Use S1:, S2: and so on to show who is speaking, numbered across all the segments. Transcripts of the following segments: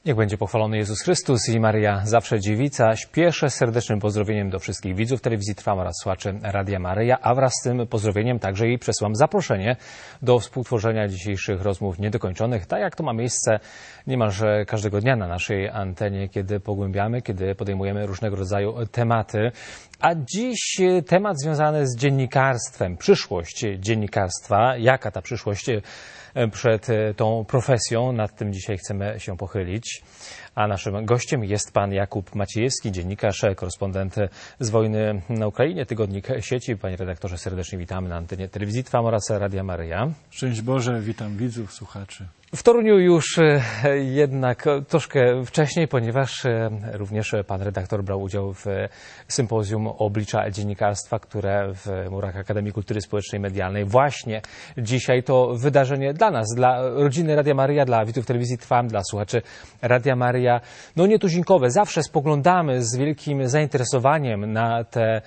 S1: Niech będzie pochwalony Jezus Chrystus i Maryja Zawsze Dziewica. Śpieszę z serdecznym pozdrowieniem do wszystkich widzów telewizji Trwam oraz słuchaczy Radia Maryja, a wraz z tym pozdrowieniem także jej przesyłam zaproszenie do współtworzenia dzisiejszych rozmów niedokończonych, tak jak to ma miejsce niemalże każdego dnia na naszej antenie, kiedy pogłębiamy, kiedy podejmujemy różnego rodzaju tematy. A dziś temat związany z dziennikarstwem, przyszłość dziennikarstwa, jaka ta przyszłość przed tą profesją, nad tym dzisiaj chcemy się pochylić. A naszym gościem jest pan Jakub Maciejewski, dziennikarz, korespondent z wojny na Ukrainie, Tygodnik Sieci. Panie redaktorze, serdecznie witamy na antenie telewizji Trwam oraz Radia Maryja.
S2: Szczęść Boże, witam widzów, słuchaczy.
S1: W Toruniu już jednak troszkę wcześniej, ponieważ również pan redaktor brał udział w sympozjum Oblicza Dziennikarstwa, które w murach Akademii Kultury Społecznej i Medialnej. Właśnie dzisiaj to wydarzenie dla nas, dla rodziny Radia Maryja, dla widzów telewizji Trwam, dla słuchaczy Radia Maryja, no nietuzinkowe. Zawsze spoglądamy z wielkim zainteresowaniem na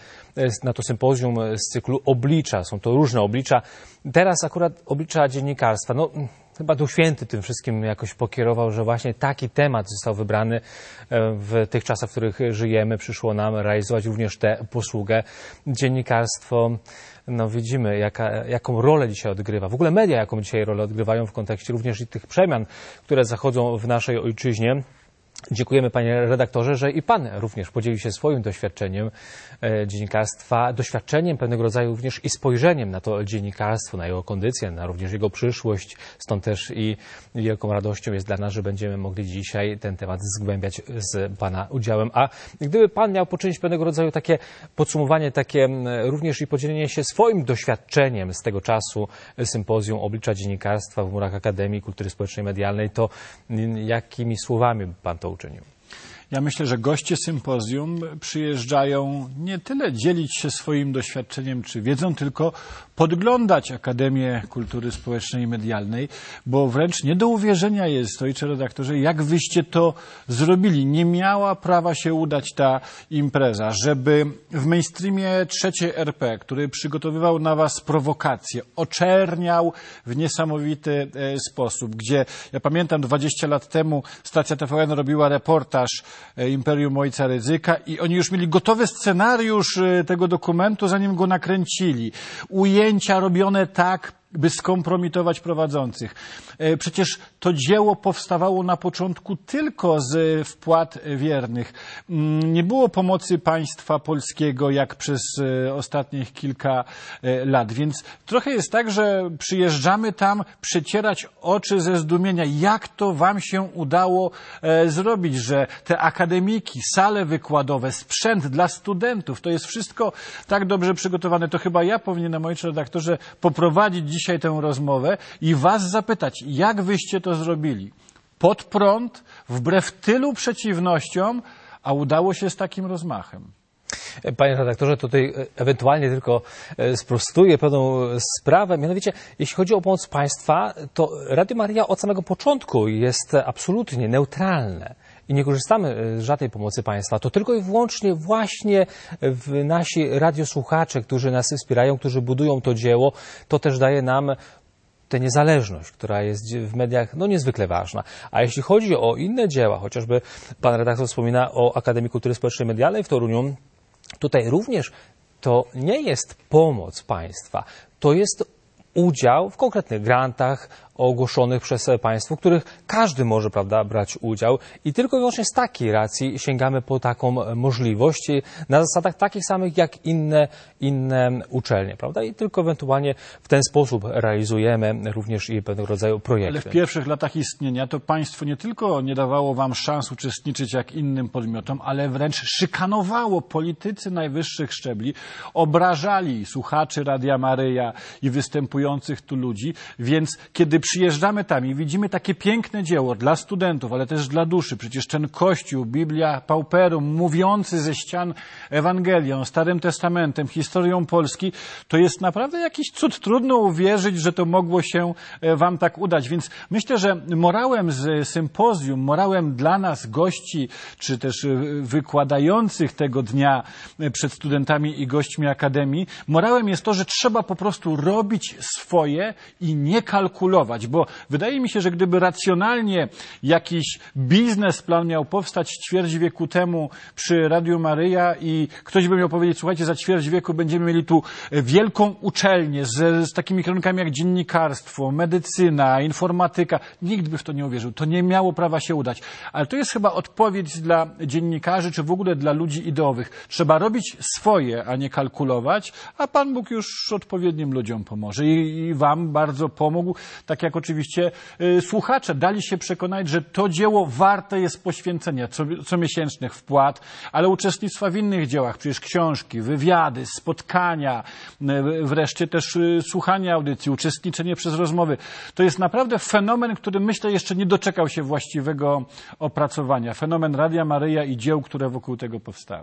S1: to sympozjum z cyklu Oblicza. Są to różne oblicza. Teraz akurat oblicza dziennikarstwa. No, chyba Duch Święty tym wszystkim jakoś pokierował, że właśnie taki temat został wybrany w tych czasach, w których żyjemy. Przyszło nam realizować również tę posługę. Dziennikarstwo, no widzimy, jaką rolę dzisiaj odgrywa. W ogóle media, jaką dzisiaj rolę odgrywają w kontekście również i tych przemian, które zachodzą w naszej ojczyźnie. Dziękujemy, panie redaktorze, że i pan również podzielił się swoim doświadczeniem dziennikarstwa, doświadczeniem pewnego rodzaju również i spojrzeniem na to dziennikarstwo, na jego kondycję, na również jego przyszłość. Stąd też i wielką radością jest dla nas, że będziemy mogli dzisiaj ten temat zgłębiać z pana udziałem. A gdyby pan miał poczynić pewnego rodzaju takie podsumowanie, takie również i podzielenie się swoim doświadczeniem z tego czasu sympozjum Oblicza Dziennikarstwa w murach Akademii Kultury Społecznej i Medialnej, to jakimi słowami pan to uczynił?
S2: Ja myślę, że goście sympozjum przyjeżdżają nie tyle dzielić się swoim doświadczeniem czy wiedzą, tylko podglądać Akademię Kultury Społecznej i Medialnej, bo wręcz nie do uwierzenia jest, ojcze redaktorze, jak wyście to zrobili. Nie miała prawa się udać ta impreza, żeby w mainstreamie trzeciej RP, który przygotowywał na was prowokacje, oczerniał w niesamowity sposób, gdzie, ja pamiętam 20 lat temu stacja TVN robiła reportaż Imperium Ojca Rydzyka i oni już mieli gotowy scenariusz tego dokumentu, zanim go nakręcili. Ujęcia robione tak, by skompromitować prowadzących. Przecież to dzieło powstawało na początku tylko z wpłat wiernych. Nie było pomocy państwa polskiego jak przez ostatnich kilka lat. Więc trochę jest tak, że przyjeżdżamy tam przecierać oczy ze zdumienia. Jak to wam się udało zrobić, że te akademiki, sale wykładowe, sprzęt dla studentów, to jest wszystko tak dobrze przygotowane. To chyba ja powinienem, ojcze redaktorze, poprowadzić dzisiaj tę rozmowę i was zapytać, jak wyście to zrobili? Pod prąd, wbrew tylu przeciwnościom, a udało się z takim rozmachem.
S1: Panie redaktorze, tutaj ewentualnie tylko sprostuję pewną sprawę. Mianowicie, jeśli chodzi o pomoc państwa, to Radio Maryja od samego początku jest absolutnie neutralne. I nie korzystamy z żadnej pomocy państwa. To tylko i wyłącznie właśnie nasi radiosłuchacze, którzy nas wspierają, którzy budują to dzieło, to też daje nam tę niezależność, która jest w mediach no niezwykle ważna. A jeśli chodzi o inne dzieła, chociażby pan redaktor wspomina o Akademii Kultury Społecznej i Medialnej w Toruniu, tutaj również to nie jest pomoc państwa, to jest udział w konkretnych grantach ogłoszonych przez państwo, w których każdy może, prawda, brać udział i tylko i wyłącznie z takiej racji sięgamy po taką możliwość na zasadach takich samych jak inne uczelnie, prawda, i tylko ewentualnie w ten sposób realizujemy również i pewnego rodzaju projekty.
S2: Ale w pierwszych latach istnienia to państwo nie tylko nie dawało wam szans uczestniczyć jak innym podmiotom, ale wręcz szykanowało. Politycy najwyższych szczebli obrażali słuchaczy Radia Maryja i występujących tu ludzi, więc kiedy przyjeżdżamy tam i widzimy takie piękne dzieło dla studentów, ale też dla duszy. Przecież ten Kościół, Biblia Pauperum, mówiący ze ścian Ewangelią, Starym Testamentem, historią Polski, to jest naprawdę jakiś cud. Trudno uwierzyć, że to mogło się wam tak udać. Więc myślę, że morałem z sympozjum, morałem dla nas gości, czy też wykładających tego dnia przed studentami i gośćmi Akademii, morałem jest to, że trzeba po prostu robić swoje i nie kalkulować. kalkulować, bo wydaje mi się, że gdyby racjonalnie jakiś biznesplan miał powstać ćwierć wieku temu przy Radiu Maryja i ktoś by miał powiedzieć, słuchajcie, za ćwierć wieku będziemy mieli tu wielką uczelnię z takimi kierunkami jak dziennikarstwo, medycyna, informatyka, nikt by w to nie uwierzył. To nie miało prawa się udać. Ale to jest chyba odpowiedź dla dziennikarzy, czy w ogóle dla ludzi ideowych. Trzeba robić swoje, a nie kalkulować, a Pan Bóg już odpowiednim ludziom pomoże. I wam bardzo pomógł, tak jak oczywiście słuchacze dali się przekonać, że to dzieło warte jest poświęcenia, comiesięcznych wpłat, ale uczestnictwa w innych dziełach, przecież książki, wywiady, spotkania, wreszcie też słuchanie audycji, uczestniczenie przez rozmowy. To jest naprawdę fenomen, który myślę jeszcze nie doczekał się właściwego opracowania. Fenomen Radia Maryja i dzieł, które wokół tego powstały.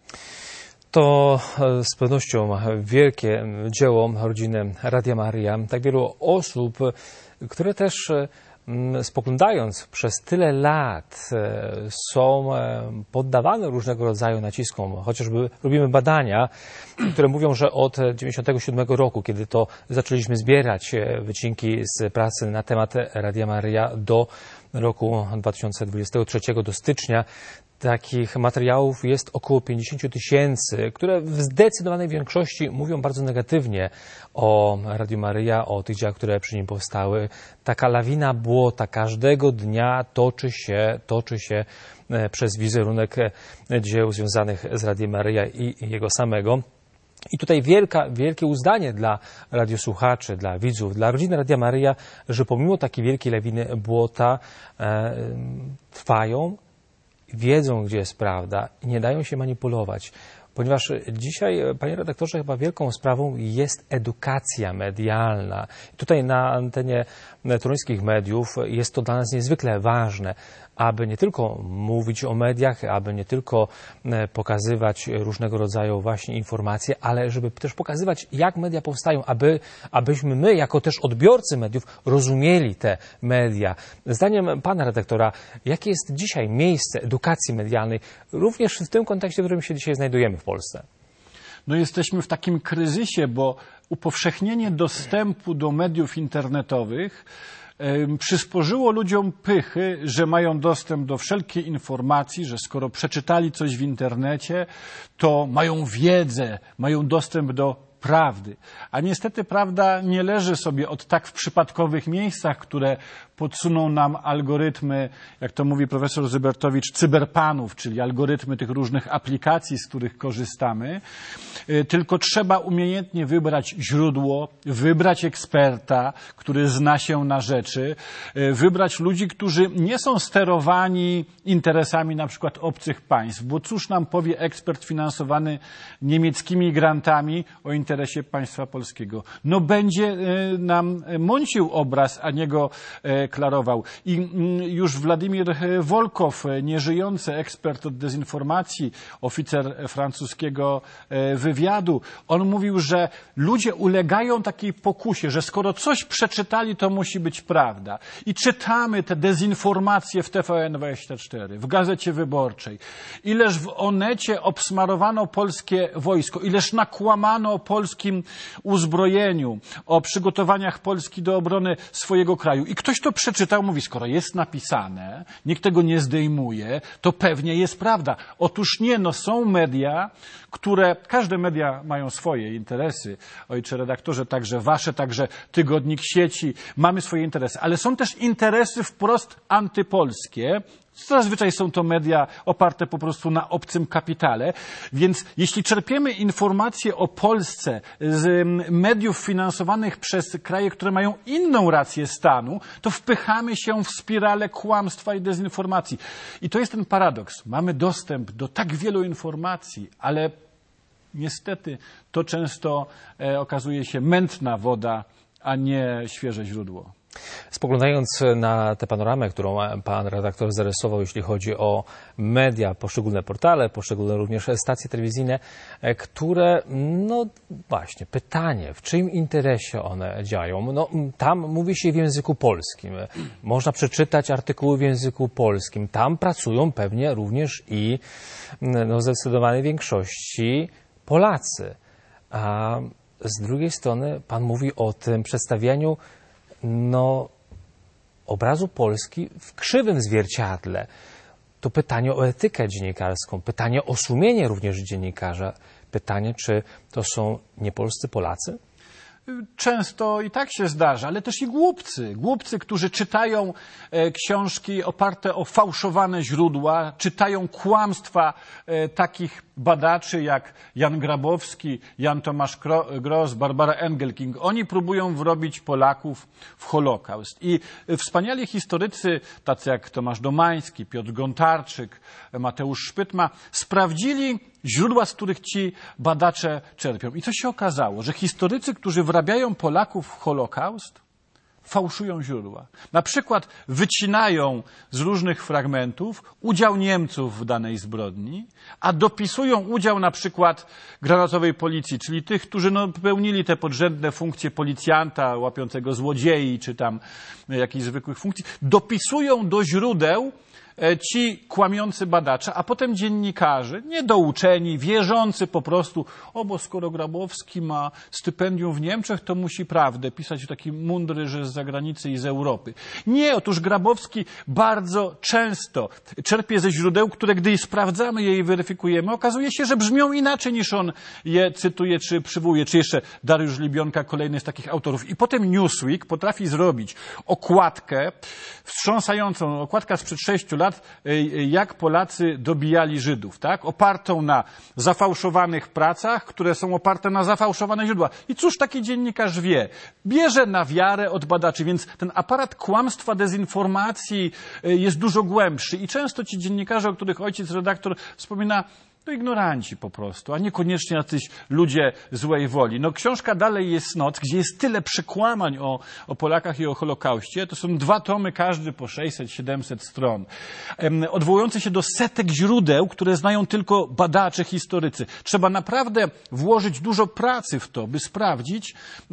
S1: To z pewnością wielkie dzieło rodziny Radia Maryja. Tak wielu osób, które też spoglądając przez tyle lat są poddawane różnego rodzaju naciskom. Chociażby robimy badania, które mówią, że od 1997 roku, kiedy to zaczęliśmy zbierać wycinki z pracy na temat Radia Maryja do roku 2023, do stycznia, takich materiałów jest około 50 000, które w zdecydowanej większości mówią bardzo negatywnie o Radiu Maryja, o tych dziełach, które przy nim powstały. Taka lawina błota każdego dnia toczy się przez wizerunek dzieł związanych z Radiem Maryja i jego samego. I tutaj wielkie uznanie dla radiosłuchaczy, dla widzów, dla rodziny Radia Maryja, że pomimo takiej wielkiej lawiny błota trwają, wiedzą, gdzie jest prawda i nie dają się manipulować. Ponieważ dzisiaj, panie redaktorze, chyba wielką sprawą jest edukacja medialna. Tutaj na antenie toruńskich mediów jest to dla nas niezwykle ważne, aby nie tylko mówić o mediach, aby nie tylko pokazywać różnego rodzaju właśnie informacje, ale żeby też pokazywać, jak media powstają, abyśmy my, jako też odbiorcy mediów, rozumieli te media. Zdaniem pana redaktora, jakie jest dzisiaj miejsce edukacji medialnej, również w tym kontekście, w którym się dzisiaj znajdujemy w Polsce?
S2: No jesteśmy w takim kryzysie, bo upowszechnienie dostępu do mediów internetowych przysporzyło ludziom pychy, że mają dostęp do wszelkiej informacji, że skoro przeczytali coś w internecie, to mają wiedzę, mają dostęp do prawdy. A niestety prawda nie leży sobie od tak w przypadkowych miejscach, które podsuną nam algorytmy, jak to mówi profesor Zybertowicz, cyberpanów, czyli algorytmy tych różnych aplikacji, z których korzystamy. Tylko trzeba umiejętnie wybrać źródło, wybrać eksperta, który zna się na rzeczy, wybrać ludzi, którzy nie są sterowani interesami na przykład obcych państw, bo cóż nam powie ekspert finansowany niemieckimi grantami o interesie państwa polskiego? No będzie nam mącił obraz, a nie go klarował. I już Władimir Wolkow, nieżyjący ekspert od dezinformacji, oficer francuskiego wywiadu, on mówił, że ludzie ulegają takiej pokusie, że skoro coś przeczytali, to musi być prawda. I czytamy te dezinformacje w TVN24, w Gazecie Wyborczej. Ileż w Onecie obsmarowano polskie wojsko, ileż nakłamano o polskim uzbrojeniu, o przygotowaniach Polski do obrony swojego kraju. I ktoś to przeczytał, mówi, skoro jest napisane, nikt tego nie zdejmuje, to pewnie jest prawda. Otóż nie, no są media, które, każde media mają swoje interesy, ojcze redaktorze, także wasze, także Tygodnik Sieci, mamy swoje interesy, ale są też interesy wprost antypolskie. Zazwyczaj są to media oparte po prostu na obcym kapitale, więc jeśli czerpiemy informacje o Polsce z mediów finansowanych przez kraje, które mają inną rację stanu, to wpychamy się w spiralę kłamstwa i dezinformacji. I to jest ten paradoks. Mamy dostęp do tak wielu informacji, ale niestety to często okazuje się mętna woda, a nie świeże źródło.
S1: Spoglądając na tę panoramę, którą pan redaktor zarysował, jeśli chodzi o media, poszczególne portale, poszczególne również stacje telewizyjne, które, no właśnie, pytanie, w czyim interesie one działają? No, tam mówi się w języku polskim, można przeczytać artykuły w języku polskim, tam pracują pewnie również i w zdecydowanej większości Polacy. A z drugiej strony pan mówi o tym przedstawieniu obrazu Polski w krzywym zwierciadle. To pytanie o etykę dziennikarską, pytanie o sumienie również dziennikarza, pytanie, czy to są niepolscy Polacy?
S2: Często i tak się zdarza, ale też i głupcy, którzy czytają książki oparte o fałszowane źródła, czytają kłamstwa takich badaczy jak Jan Grabowski, Jan Tomasz Gross, Barbara Engelking. Oni próbują wrobić Polaków w Holokaust. I wspaniali historycy, tacy jak Tomasz Domański, Piotr Gontarczyk, Mateusz Szpytma, sprawdzili źródła, z których ci badacze czerpią. I co się okazało? Że historycy, którzy wrabiają Polaków w Holokaust, fałszują źródła. Na przykład wycinają z różnych fragmentów udział Niemców w danej zbrodni, a dopisują udział na przykład granatowej policji, czyli tych, którzy pełnili te podrzędne funkcje policjanta łapiącego złodziei, czy tam jakichś zwykłych funkcji, dopisują do źródeł ci kłamiący badacze, a potem dziennikarze, niedouczeni, wierzący po prostu, bo skoro Grabowski ma stypendium w Niemczech, to musi prawdę pisać taki mądry, że z zagranicy i z Europy. Nie, otóż Grabowski bardzo często czerpie ze źródeł, które gdy sprawdzamy je i weryfikujemy, okazuje się, że brzmią inaczej niż on je cytuje czy przywołuje, czy jeszcze Dariusz Libionka, kolejny z takich autorów. I potem Newsweek potrafi zrobić okładkę wstrząsającą, okładka sprzed 6 lat, jak Polacy dobijali Żydów, tak? Opartą na zafałszowanych pracach, które są oparte na zafałszowane źródła. I cóż taki dziennikarz wie? Bierze na wiarę od badaczy, więc ten aparat kłamstwa, dezinformacji jest dużo głębszy. I często ci dziennikarze, o których ojciec redaktor wspomina, to ignoranci po prostu, a niekoniecznie jacyś ludzie złej woli. No książka Dalej jest noc, gdzie jest tyle przekłamań o Polakach i o Holokauście. To są 2 tomy, każdy po 600-700 stron. Odwołujące się do setek źródeł, które znają tylko badacze, historycy. Trzeba naprawdę włożyć dużo pracy w to, by sprawdzić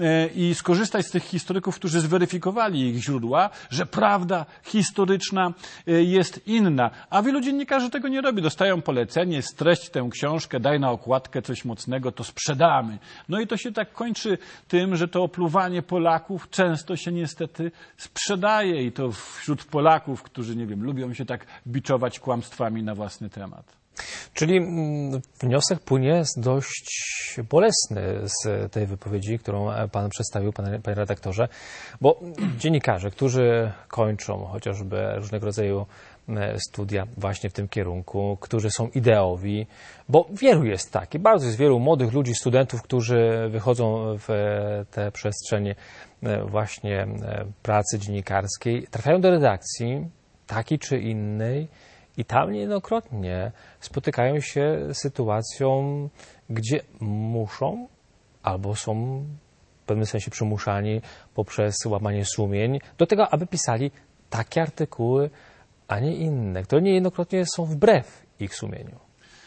S2: i skorzystać z tych historyków, którzy zweryfikowali ich źródła, że prawda historyczna jest inna. A wielu dziennikarzy tego nie robi. Dostają polecenie, streść tę książkę, daj na okładkę coś mocnego, to sprzedamy. No i to się tak kończy tym, że to opluwanie Polaków często się niestety sprzedaje i to wśród Polaków, którzy, nie wiem, lubią się tak biczować kłamstwami na własny temat.
S1: Czyli wniosek płynie dość bolesny z tej wypowiedzi, którą pan przedstawił, panie redaktorze, bo dziennikarze, którzy kończą chociażby różnego rodzaju studia właśnie w tym kierunku, którzy są ideowi, bo wielu jest takich, bardzo jest wielu młodych ludzi, studentów, którzy wychodzą w te przestrzenie właśnie pracy dziennikarskiej, trafiają do redakcji takiej czy innej i tam niejednokrotnie spotykają się z sytuacją, gdzie muszą albo są w pewnym sensie przymuszani poprzez łamanie sumień do tego, aby pisali takie artykuły, a nie inne, które niejednokrotnie są wbrew ich sumieniu.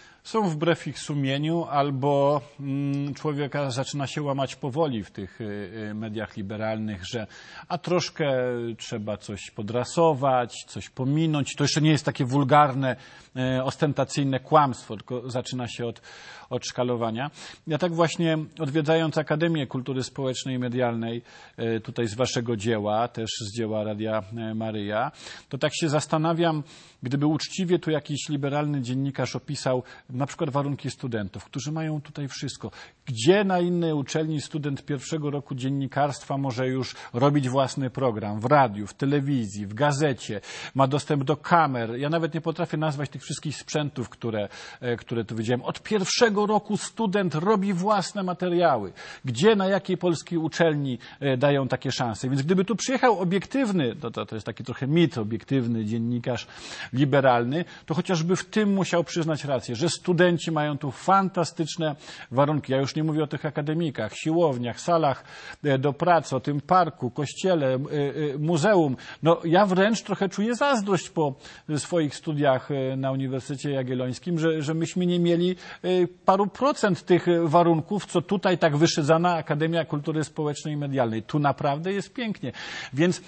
S2: Są wbrew ich sumieniu, albo człowieka zaczyna się łamać powoli w tych mediach liberalnych, że a troszkę trzeba coś podrasować, coś pominąć. To jeszcze nie jest takie wulgarne, ostentacyjne kłamstwo, tylko zaczyna się od szkalowania. Ja tak właśnie odwiedzając Akademię Kultury Społecznej i Medialnej, tutaj z waszego dzieła, też z dzieła Radia Maryja, to tak się zastanawiam, gdyby uczciwie tu jakiś liberalny dziennikarz opisał na przykład warunki studentów, którzy mają tutaj wszystko. Gdzie na innej uczelni student pierwszego roku dziennikarstwa może już robić własny program w radiu, w telewizji, w gazecie, ma dostęp do kamer. Ja nawet nie potrafię nazwać tych wszystkich sprzętów, które tu widziałem. Od pierwszego roku student robi własne materiały. Gdzie, na jakiej polskiej uczelni dają takie szanse? Więc gdyby tu przyjechał obiektywny, to jest taki trochę mit, obiektywny dziennikarz liberalny, to chociażby w tym musiał przyznać rację, że studenci mają tu fantastyczne warunki. Ja już nie mówię o tych akademikach, siłowniach, salach do pracy, o tym parku, kościele, muzeum. No, ja wręcz trochę czuję zazdrość po swoich studiach na Uniwersytecie Jagiellońskim, że myśmy nie mieli paru procent tych warunków, co tutaj tak wyszydzana Akademia Kultury Społecznej i Medialnej. Tu naprawdę jest pięknie. Więc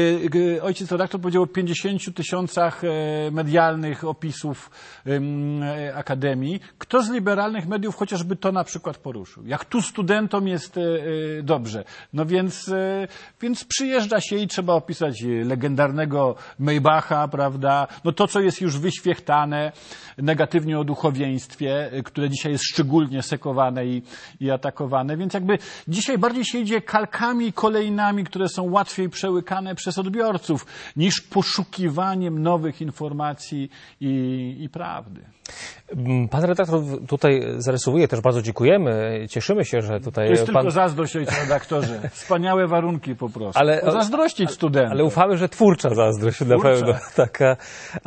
S2: ojciec redaktor powiedział o 50 000 medialnych opisów Akademii akademii, kto z liberalnych mediów chociażby to na przykład poruszył. Jak tu studentom jest dobrze. No więc przyjeżdża się i trzeba opisać legendarnego Maybacha, prawda? No to, co jest już wyświechtane negatywnie o duchowieństwie, które dzisiaj jest szczególnie sekowane i atakowane. Więc jakby dzisiaj bardziej się idzie kalkami kolejnami, które są łatwiej przełykane przez odbiorców, niż poszukiwaniem nowych informacji i prawdy.
S1: Pan redaktor tutaj zarysowuje, też bardzo dziękujemy, cieszymy się, że tutaj...
S2: To jest tylko zazdrość, ojcze redaktorze. Wspaniałe warunki po prostu. Zazdrościć studentom.
S1: Ale ufamy, że twórcza zazdrość na pewno. Taka,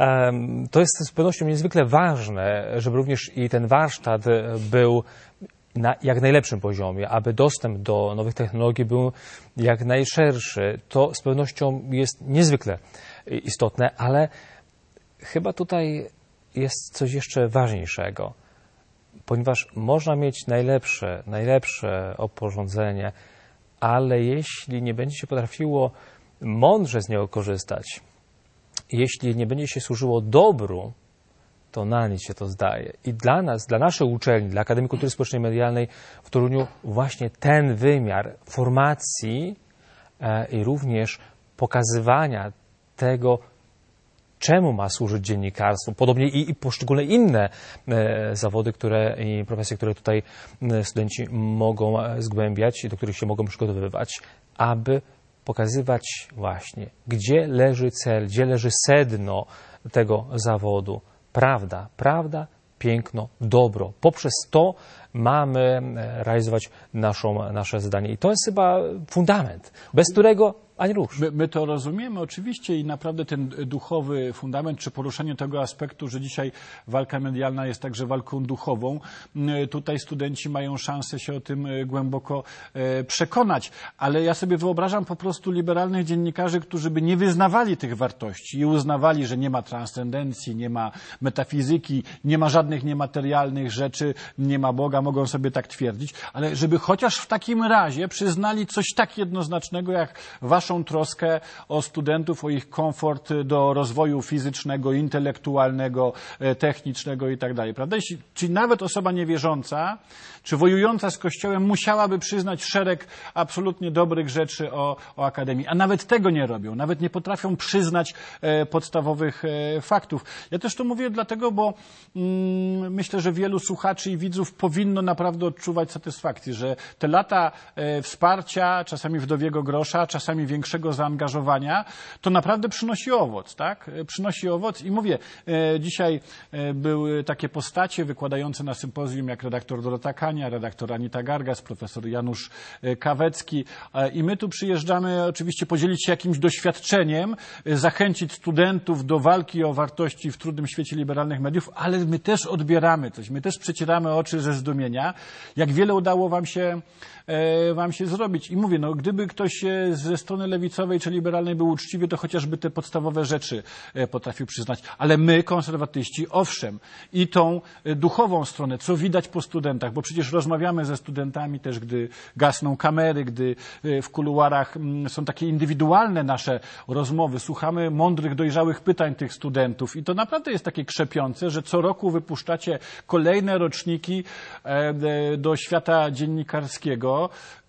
S1: to jest z pewnością niezwykle ważne, żeby również i ten warsztat był na jak najlepszym poziomie, aby dostęp do nowych technologii był jak najszerszy. To z pewnością jest niezwykle istotne, ale chyba tutaj jest coś jeszcze ważniejszego, ponieważ można mieć najlepsze oporządzenie, ale jeśli nie będzie się potrafiło mądrze z niego korzystać, jeśli nie będzie się służyło dobru, to na nic się to zdaje. I dla nas, dla naszej uczelni, dla Akademii Kultury Społecznej i Medialnej w Toruniu właśnie ten wymiar formacji i również pokazywania tego, czemu ma służyć dziennikarstwo, podobnie i poszczególne inne zawody i profesje, które tutaj studenci mogą zgłębiać i do których się mogą przygotowywać, aby pokazywać właśnie, gdzie leży cel, gdzie leży sedno tego zawodu. Prawda, piękno, dobro. Poprzez to mamy realizować nasze zadanie. I to jest chyba fundament, bez którego ani rusz.
S2: My to rozumiemy oczywiście i naprawdę ten duchowy fundament, czy poruszenie tego aspektu, że dzisiaj walka medialna jest także walką duchową, tutaj studenci mają szansę się o tym głęboko przekonać. Ale ja sobie wyobrażam po prostu liberalnych dziennikarzy, którzy by nie wyznawali tych wartości i uznawali, że nie ma transcendencji, nie ma metafizyki, nie ma żadnych niematerialnych rzeczy, nie ma Boga, mogą sobie tak twierdzić, ale żeby chociaż w takim razie przyznali coś tak jednoznacznego jak waszą troskę o studentów, o ich komfort do rozwoju fizycznego, intelektualnego, technicznego i tak dalej, prawda? Czyli nawet osoba niewierząca, czy wojująca z Kościołem musiałaby przyznać szereg absolutnie dobrych rzeczy o Akademii, a nawet tego nie robią, nawet nie potrafią przyznać podstawowych faktów. Ja też to mówię dlatego, bo myślę, że wielu słuchaczy i widzów powinno naprawdę odczuwać satysfakcję, że te lata wsparcia, czasami wdowiego grosza, czasami większego zaangażowania, to naprawdę przynosi owoc, tak? Przynosi owoc i mówię, dzisiaj były takie postacie wykładające na sympozjum jak redaktor Dorota Kania, redaktor Anita Gargas, profesor Janusz Kawecki i my tu przyjeżdżamy oczywiście podzielić się jakimś doświadczeniem, zachęcić studentów do walki o wartości w trudnym świecie liberalnych mediów, ale my też odbieramy coś, my też przecieramy oczy ze zdumienia, jak wiele udało wam się zrobić. I mówię, no gdyby ktoś ze strony lewicowej czy liberalnej był uczciwy, to chociażby te podstawowe rzeczy potrafił przyznać. Ale my, konserwatyści, owszem, i tą duchową stronę, co widać po studentach, bo przecież rozmawiamy ze studentami też, gdy gasną kamery, gdy w kuluarach są takie indywidualne nasze rozmowy, słuchamy mądrych, dojrzałych pytań tych studentów i to naprawdę jest takie krzepiące, że co roku wypuszczacie kolejne roczniki do świata dziennikarskiego.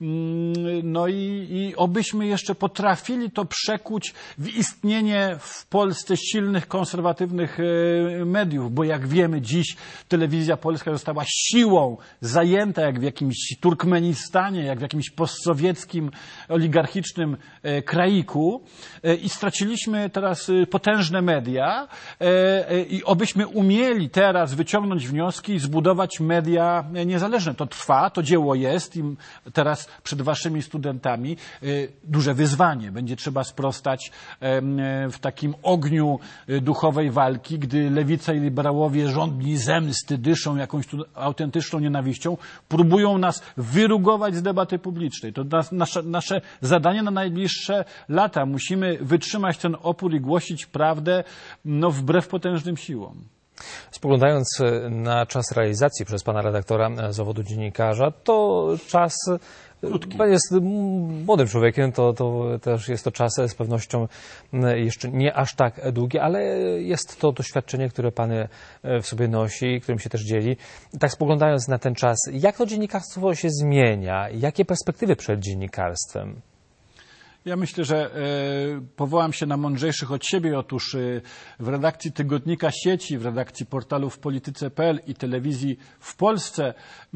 S2: No i obyśmy jeszcze potrafili to przekuć w istnienie w Polsce silnych, konserwatywnych mediów, bo jak wiemy dziś telewizja polska została siłą zajęta jak w jakimś Turkmenistanie, jak w jakimś postsowieckim, oligarchicznym kraiku i straciliśmy teraz potężne media i obyśmy umieli teraz wyciągnąć wnioski i zbudować media niezależne. To trwa, to dzieło jest i teraz przed waszymi studentami duże wyzwanie. Będzie trzeba sprostać w takim ogniu duchowej walki, gdy lewica i liberałowie żądni zemsty, dyszą jakąś tu autentyczną nienawiścią, próbują nas wyrugować z debaty publicznej. To nasze zadanie na najbliższe lata. Musimy wytrzymać ten opór i głosić prawdę wbrew potężnym siłom.
S1: Spoglądając na czas realizacji przez pana redaktora zawodu dziennikarza, to czas... Pan jest młodym człowiekiem, to też jest to czas z pewnością jeszcze nie aż tak długi, ale jest to doświadczenie, które pan w sobie nosi, którym się też dzieli. Tak spoglądając na ten czas, jak to dziennikarstwo się zmienia? Jakie perspektywy przed dziennikarstwem?
S2: Ja myślę, że powołam się na mądrzejszych od siebie. Otóż w redakcji Tygodnika Sieci, w redakcji portalu wpolityce.pl i telewizji w Polsce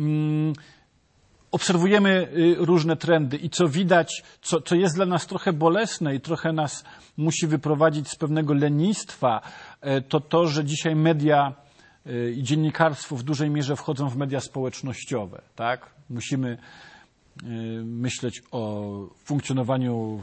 S2: obserwujemy różne trendy i co widać, co jest dla nas trochę bolesne i trochę nas musi wyprowadzić z pewnego lenistwa, to, że dzisiaj media i dziennikarstwo w dużej mierze wchodzą w media społecznościowe. Tak? Musimy myśleć o funkcjonowaniu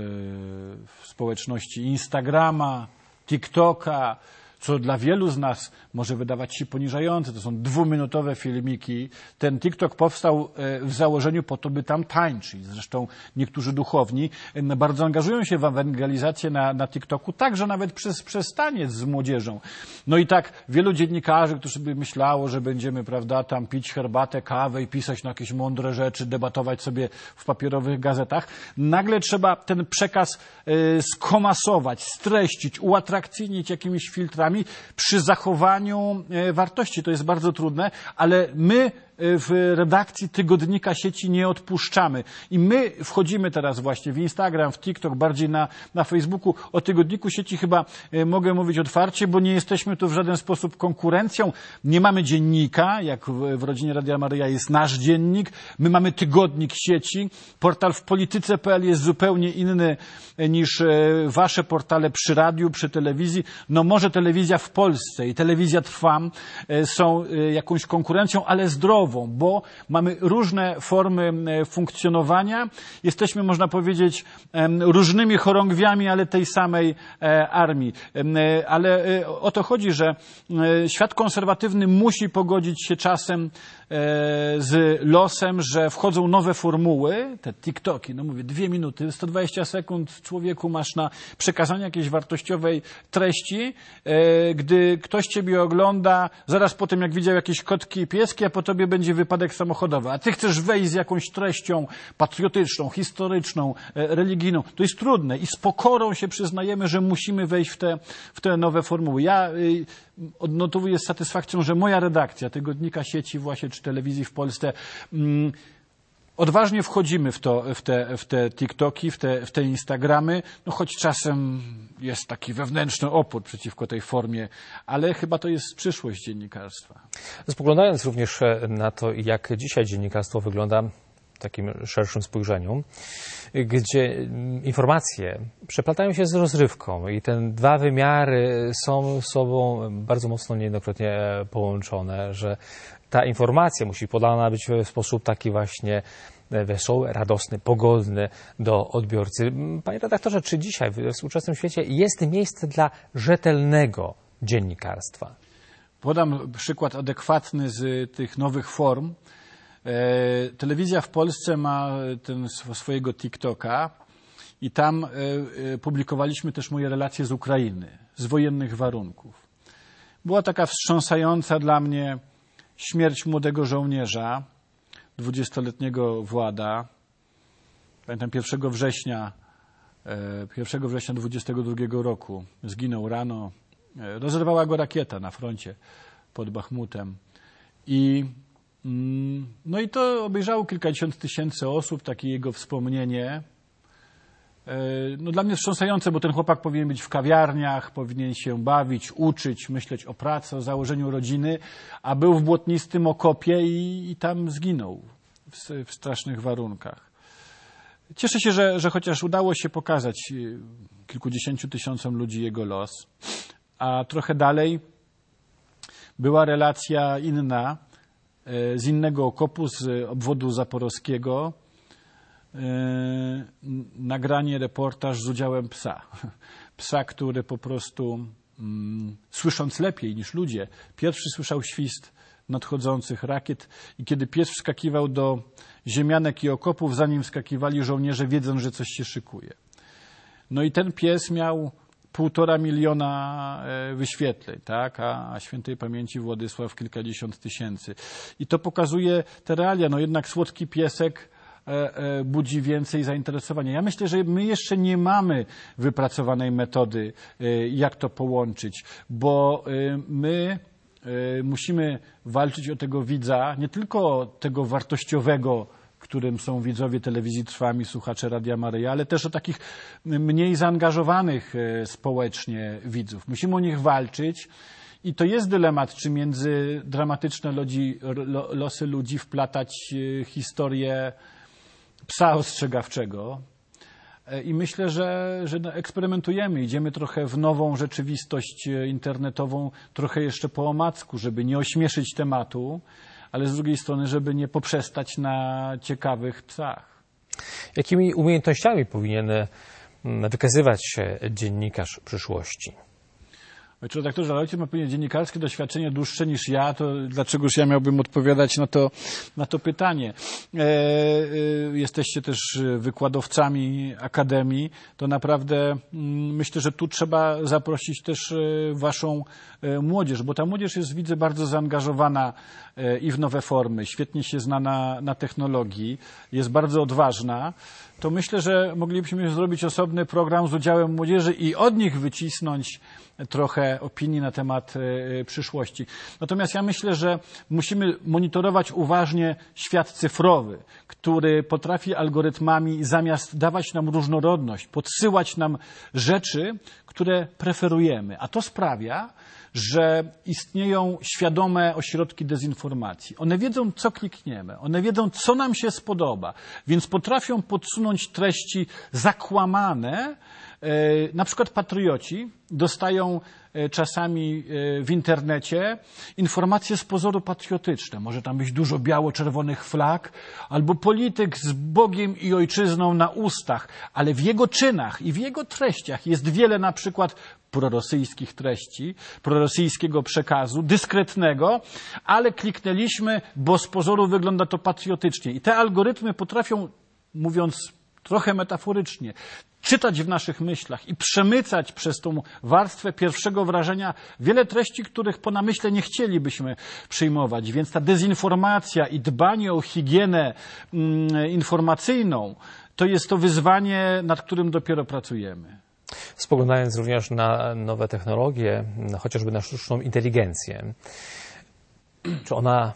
S2: w społeczności Instagrama, TikToka, co dla wielu z nas może wydawać się poniżające. To są 2-minutowe filmiki. Ten TikTok powstał w założeniu po to, by tam tańczyć. Zresztą niektórzy duchowni bardzo angażują się w ewangelizację na TikToku, także nawet przez taniec z młodzieżą. No i tak wielu dziennikarzy, którzy by myślało, że będziemy, prawda, tam pić herbatę, kawę i pisać na jakieś mądre rzeczy, debatować sobie w papierowych gazetach, nagle trzeba ten przekaz skomasować, streścić, uatrakcyjnić jakimiś filtrami przy zachowaniu wartości. To jest bardzo trudne, ale my w redakcji Tygodnika Sieci nie odpuszczamy. I my wchodzimy teraz właśnie w Instagram, w TikTok, bardziej na Facebooku. O Tygodniku Sieci chyba mogę mówić otwarcie, bo nie jesteśmy tu w żaden sposób konkurencją. Nie mamy dziennika, jak w rodzinie Radia Maryja jest nasz dziennik. My mamy Tygodnik Sieci. Portal wpolityce.pl jest zupełnie inny niż wasze portale przy radiu, przy telewizji. No może telewizja w Polsce i telewizja Trwam są jakąś konkurencją, ale zdrową, bo mamy różne formy funkcjonowania. Jesteśmy, można powiedzieć, różnymi chorągwiami, ale tej samej armii. Ale o to chodzi, że świat konserwatywny musi pogodzić się czasem z losem, że wchodzą nowe formuły, te TikToki, no mówię, 2 minuty, 120 sekund człowieku masz na przekazanie jakiejś wartościowej treści, gdy ktoś ciebie ogląda, zaraz po tym jak widział jakieś kotki i pieski, a po tobie będzie wypadek samochodowy, a ty chcesz wejść z jakąś treścią patriotyczną, historyczną, religijną. To jest trudne i z pokorą się przyznajemy, że musimy wejść w te nowe formuły. Ja odnotowuję z satysfakcją, że moja redakcja Tygodnika Sieci właśnie, czy telewizji w Polsce, odważnie wchodzimy w te TikToki, w te Instagramy, no choć czasem jest taki wewnętrzny opór przeciwko tej formie, ale chyba to jest przyszłość dziennikarstwa.
S1: Spoglądając również na to, jak dzisiaj dziennikarstwo wygląda w takim szerszym spojrzeniu, gdzie informacje przeplatają się z rozrywką i te dwa wymiary są z sobą bardzo mocno niejednokrotnie połączone, że ta informacja musi podana być w sposób taki właśnie wesoły, radosny, pogodny do odbiorcy. Panie redaktorze, czy dzisiaj we współczesnym świecie jest miejsce dla rzetelnego dziennikarstwa?
S2: Podam przykład adekwatny z tych nowych form. Telewizja w Polsce ma swojego TikToka i tam publikowaliśmy też moje relacje z Ukrainy, z wojennych warunków. Była taka wstrząsająca dla mnie śmierć młodego żołnierza, 20-letniego Włada. Pamiętam 1 września 22 roku zginął rano. Rozerwała go rakieta na froncie pod Bachmutem. No i to obejrzało kilkadziesiąt tysięcy osób, takie jego wspomnienie. No dla mnie wstrząsające, bo ten chłopak powinien być w kawiarniach, powinien się bawić, uczyć, myśleć o pracy, o założeniu rodziny, a był w błotnistym okopie i tam zginął w strasznych warunkach. Cieszę się, że chociaż udało się pokazać kilkudziesięciu tysiącom ludzi jego los, a trochę dalej była relacja inna, z innego okopu, z obwodu zaporowskiego, nagranie, reportaż z udziałem psa. Psa, który po prostu, słysząc lepiej niż ludzie, pierwszy słyszał świst nadchodzących rakiet i kiedy pies wskakiwał do ziemianek i okopów, zanim wskakiwali żołnierze, wiedząc, że coś się szykuje. No i ten pies miał 1,5 miliona wyświetleń, tak? A świętej pamięci Władysław kilkadziesiąt tysięcy. I to pokazuje te realia. No jednak Słodki piesek budzi więcej zainteresowania. Ja myślę, że my jeszcze nie mamy wypracowanej metody, jak to połączyć, bo my musimy walczyć o tego widza, nie tylko tego wartościowego, którym są widzowie telewizji Trwam, słuchacze Radia Maryja, ale też o takich mniej zaangażowanych społecznie widzów. Musimy o nich walczyć i to jest dylemat, czy między dramatyczne losy ludzi wplatać historię psa ostrzegawczego. I myślę, że eksperymentujemy, idziemy trochę w nową rzeczywistość internetową, trochę jeszcze po omacku, żeby nie ośmieszyć tematu, ale z drugiej strony, żeby nie poprzestać na ciekawych psach.
S1: Jakimi umiejętnościami powinien wykazywać się dziennikarz przyszłości?
S2: Ojcze redaktorze, ale ojciec ma pewnie dziennikarskie doświadczenie dłuższe niż ja, to dlaczegoż ja miałbym odpowiadać na to pytanie? Jesteście też wykładowcami akademii, to naprawdę myślę, że tu trzeba zaprosić też waszą młodzież, bo ta młodzież jest, widzę, bardzo zaangażowana i w nowe formy, świetnie się zna na technologii, jest bardzo odważna. To myślę, że moglibyśmy zrobić osobny program z udziałem młodzieży i od nich wycisnąć trochę opinii na temat przyszłości. Natomiast ja myślę, że musimy monitorować uważnie świat cyfrowy, który potrafi algorytmami zamiast dawać nam różnorodność, podsyłać nam rzeczy, które preferujemy. A to sprawia, że istnieją świadome ośrodki dezinformacji. One wiedzą, co klikniemy, one wiedzą, co nam się spodoba, więc potrafią podsunąć treści zakłamane. Na przykład patrioci dostają czasami w internecie informacje z pozoru patriotyczne. Może tam być dużo biało-czerwonych flag, albo polityk z Bogiem i ojczyzną na ustach, ale w jego czynach i w jego treściach jest wiele na przykład prorosyjskich treści, prorosyjskiego przekazu, dyskretnego, ale kliknęliśmy, bo z pozoru wygląda to patriotycznie. I te algorytmy potrafią, mówiąc trochę metaforycznie, czytać w naszych myślach i przemycać przez tą warstwę pierwszego wrażenia wiele treści, których po namyśle nie chcielibyśmy przyjmować. Więc ta dezinformacja i dbanie o higienę informacyjną to jest to wyzwanie, nad którym dopiero pracujemy.
S1: Spoglądając również na nowe technologie, chociażby na sztuczną inteligencję, czy ona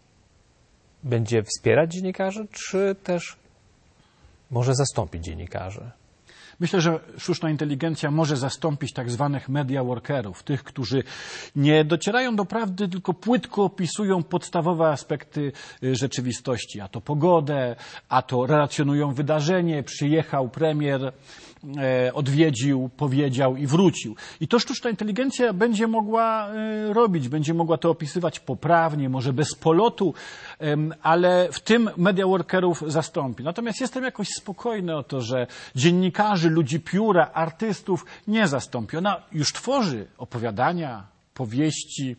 S1: będzie wspierać dziennikarzy, czy też może zastąpić dziennikarzy?
S2: Myślę, że sztuczna inteligencja może zastąpić tak zwanych media workerów, tych, którzy nie docierają do prawdy, tylko płytko opisują podstawowe aspekty rzeczywistości. A to pogodę, a to relacjonują wydarzenie, przyjechał premier, odwiedził, powiedział i wrócił. I to sztuczna inteligencja będzie mogła robić, będzie mogła to opisywać poprawnie, może bez polotu, ale w tym media workerów zastąpi. Natomiast jestem jakoś spokojny o to, że dziennikarzy, ludzi pióra, artystów nie zastąpi. Ona już tworzy opowiadania, powieści,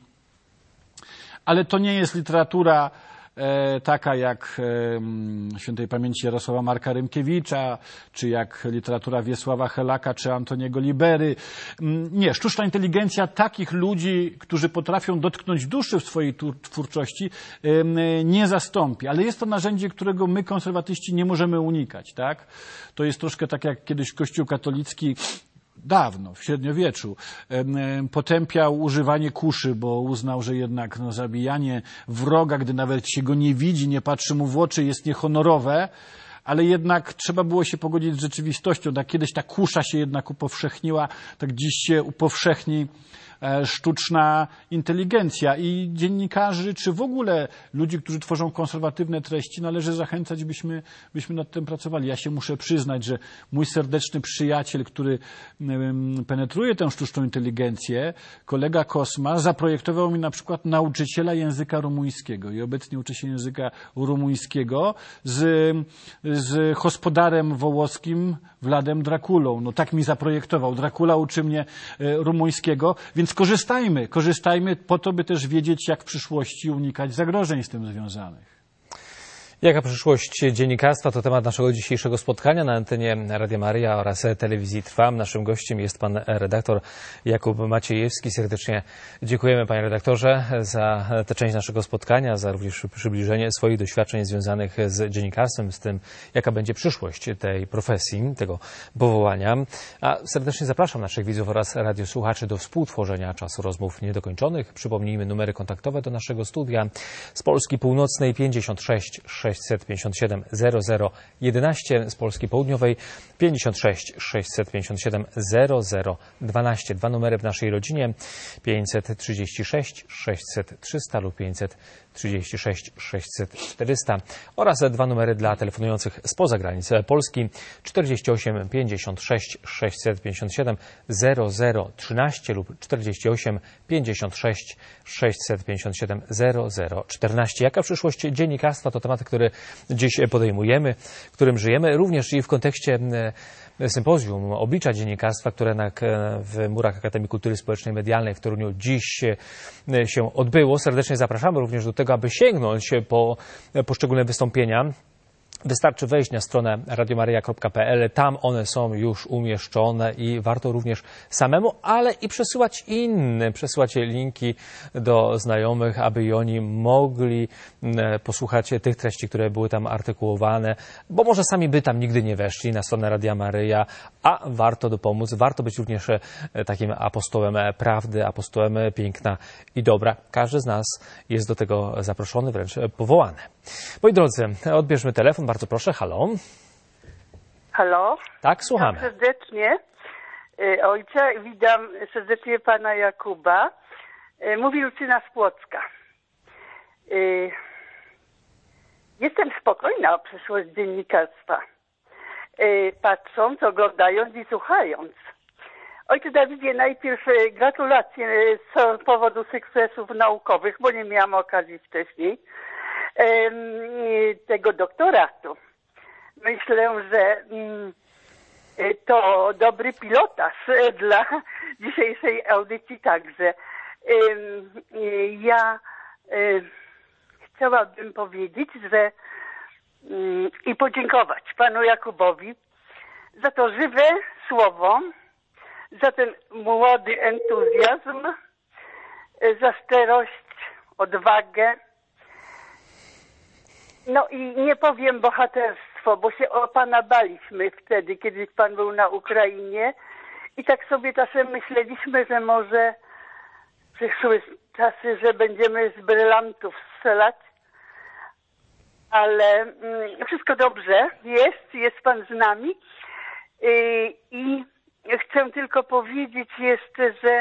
S2: ale to nie jest literatura taka jak świętej pamięci Jarosława Marka Rymkiewicza, czy jak literatura Wiesława Helaka, czy Antoniego Libery. Nie, sztuczna inteligencja takich ludzi, którzy potrafią dotknąć duszy w swojej twórczości, nie zastąpi. Ale jest to narzędzie, którego my, konserwatyści, nie możemy unikać. Tak? To jest troszkę tak, jak kiedyś Kościół katolicki dawno, w średniowieczu, potępiał używanie kuszy, bo uznał, że jednak zabijanie wroga, gdy nawet się go nie widzi, nie patrzy mu w oczy, jest niehonorowe, ale jednak trzeba było się pogodzić z rzeczywistością. Tak kiedyś ta kusza się jednak upowszechniła, tak dziś się upowszechni sztuczna inteligencja i dziennikarzy, czy w ogóle ludzi, którzy tworzą konserwatywne treści, należy zachęcać, byśmy nad tym pracowali. Ja się muszę przyznać, że mój serdeczny przyjaciel, który penetruje tę sztuczną inteligencję, kolega Kosma, zaprojektował mi na przykład nauczyciela języka rumuńskiego i obecnie uczy się języka rumuńskiego z gospodarem wołoskim Władem Drakulą. No tak mi zaprojektował. Dracula uczy mnie rumuńskiego, więc korzystajmy po to, by też wiedzieć, jak w przyszłości unikać zagrożeń z tym związanych.
S1: Jaka przyszłość dziennikarstwa to temat naszego dzisiejszego spotkania na antenie Radia Maryja oraz telewizji Trwam. Naszym gościem jest pan redaktor Jakub Maciejewski. Serdecznie dziękujemy, panie redaktorze, za tę część naszego spotkania, za również przybliżenie swoich doświadczeń związanych z dziennikarstwem, z tym, jaka będzie przyszłość tej profesji, tego powołania. A serdecznie zapraszam naszych widzów oraz radiosłuchaczy do współtworzenia czasu rozmów niedokończonych. Przypomnijmy numery kontaktowe do naszego studia z Polski Północnej 56 657 0011, z Polski Południowej 56 657 0012. Dwa numery w naszej rodzinie 536 600 300 lub 536 600 400 oraz dwa numery dla telefonujących spoza granic Polski 48 56 657 0013 lub 48 56 657 0014. Jaka przyszłość dziennikarstwa to temat, który dziś podejmujemy, którym żyjemy, również i w kontekście sympozjum Oblicza Dziennikarstwa, które w murach Akademii Kultury Społecznej i Medialnej w Toruniu dziś się odbyło. Serdecznie zapraszamy również do tego, aby sięgnąć po poszczególne wystąpienia. Wystarczy wejść na stronę radiomaryja.pl, tam one są już umieszczone i warto również samemu, ale i przesyłać innym, przesyłać linki do znajomych, aby i oni mogli posłuchać tych treści, które były tam artykułowane, bo może sami by tam nigdy nie weszli na stronę Radia Maryja, a warto dopomóc, warto być również takim apostołem prawdy, apostołem piękna i dobra. Każdy z nas jest do tego zaproszony, wręcz powołany. Moi drodzy, odbierzmy telefon. Bardzo proszę, halo.
S3: Halo?
S1: Tak, słuchamy.
S3: Witam serdecznie ojca, witam serdecznie pana Jakuba. Mówi Lucyna z Płocka. Jestem spokojna o przyszłość dziennikarstwa, patrząc, oglądając i słuchając. Ojcze Dawidzie, najpierw gratulacje z powodu sukcesów naukowych, bo nie miałam okazji wcześniej tego doktoratu. Myślę, że to dobry pilotaż dla dzisiejszej audycji także. Ja chciałabym powiedzieć, że i podziękować panu Jakubowi za to żywe słowo, za ten młody entuzjazm, za szczerość, odwagę. No i nie powiem bohaterstwo, bo się o pana baliśmy wtedy, kiedy pan był na Ukrainie i tak sobie czasem myśleliśmy, że może przyszły czasy, że będziemy z brylantów strzelać, ale wszystko dobrze, jest pan z nami i chcę tylko powiedzieć jeszcze, że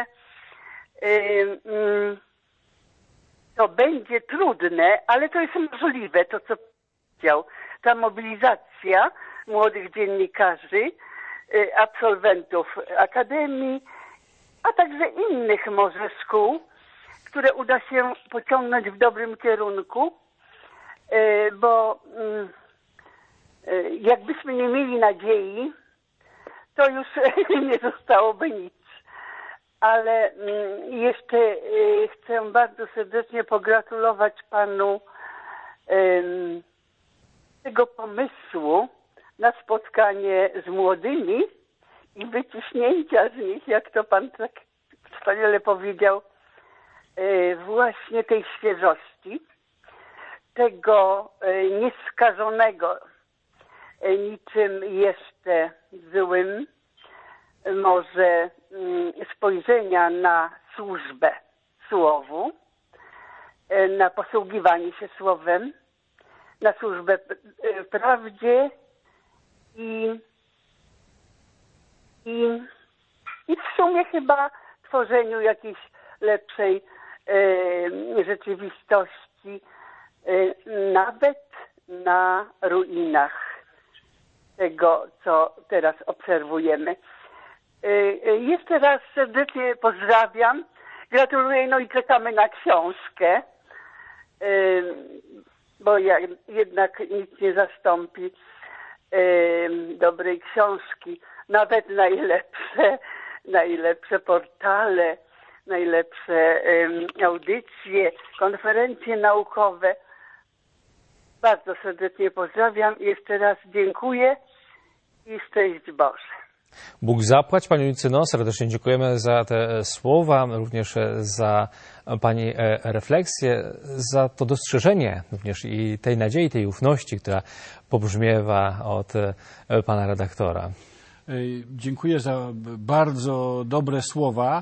S3: to będzie trudne, ale to jest możliwe, to co powiedział. Ta mobilizacja młodych dziennikarzy, absolwentów akademii, a także innych może szkół, które uda się pociągnąć w dobrym kierunku, bo jakbyśmy nie mieli nadziei, to już nie zostałoby nic. Ale jeszcze chcę bardzo serdecznie pogratulować panu tego pomysłu na spotkanie z młodymi i wyciśnięcia z nich, jak to pan tak wspaniale powiedział, właśnie tej świeżości, tego nieskażonego niczym jeszcze złym, może spojrzenia na służbę słowu, na posługiwanie się słowem, na służbę prawdzie i w sumie chyba tworzeniu jakiejś lepszej rzeczywistości, nawet na ruinach tego, co teraz obserwujemy. Jeszcze raz serdecznie pozdrawiam, gratuluję, no i czekamy na książkę, bo jednak nic nie zastąpi dobrej książki, nawet najlepsze portale, najlepsze audycje, konferencje naukowe. Bardzo serdecznie pozdrawiam. Jeszcze raz dziękuję i szczęść Boże.
S1: Bóg zapłać, Pani Lucyno, serdecznie dziękujemy za te słowa, również za Pani refleksję, za to dostrzeżenie również i tej nadziei, tej ufności, która pobrzmiewa od Pana redaktora.
S2: Dziękuję za bardzo dobre słowa.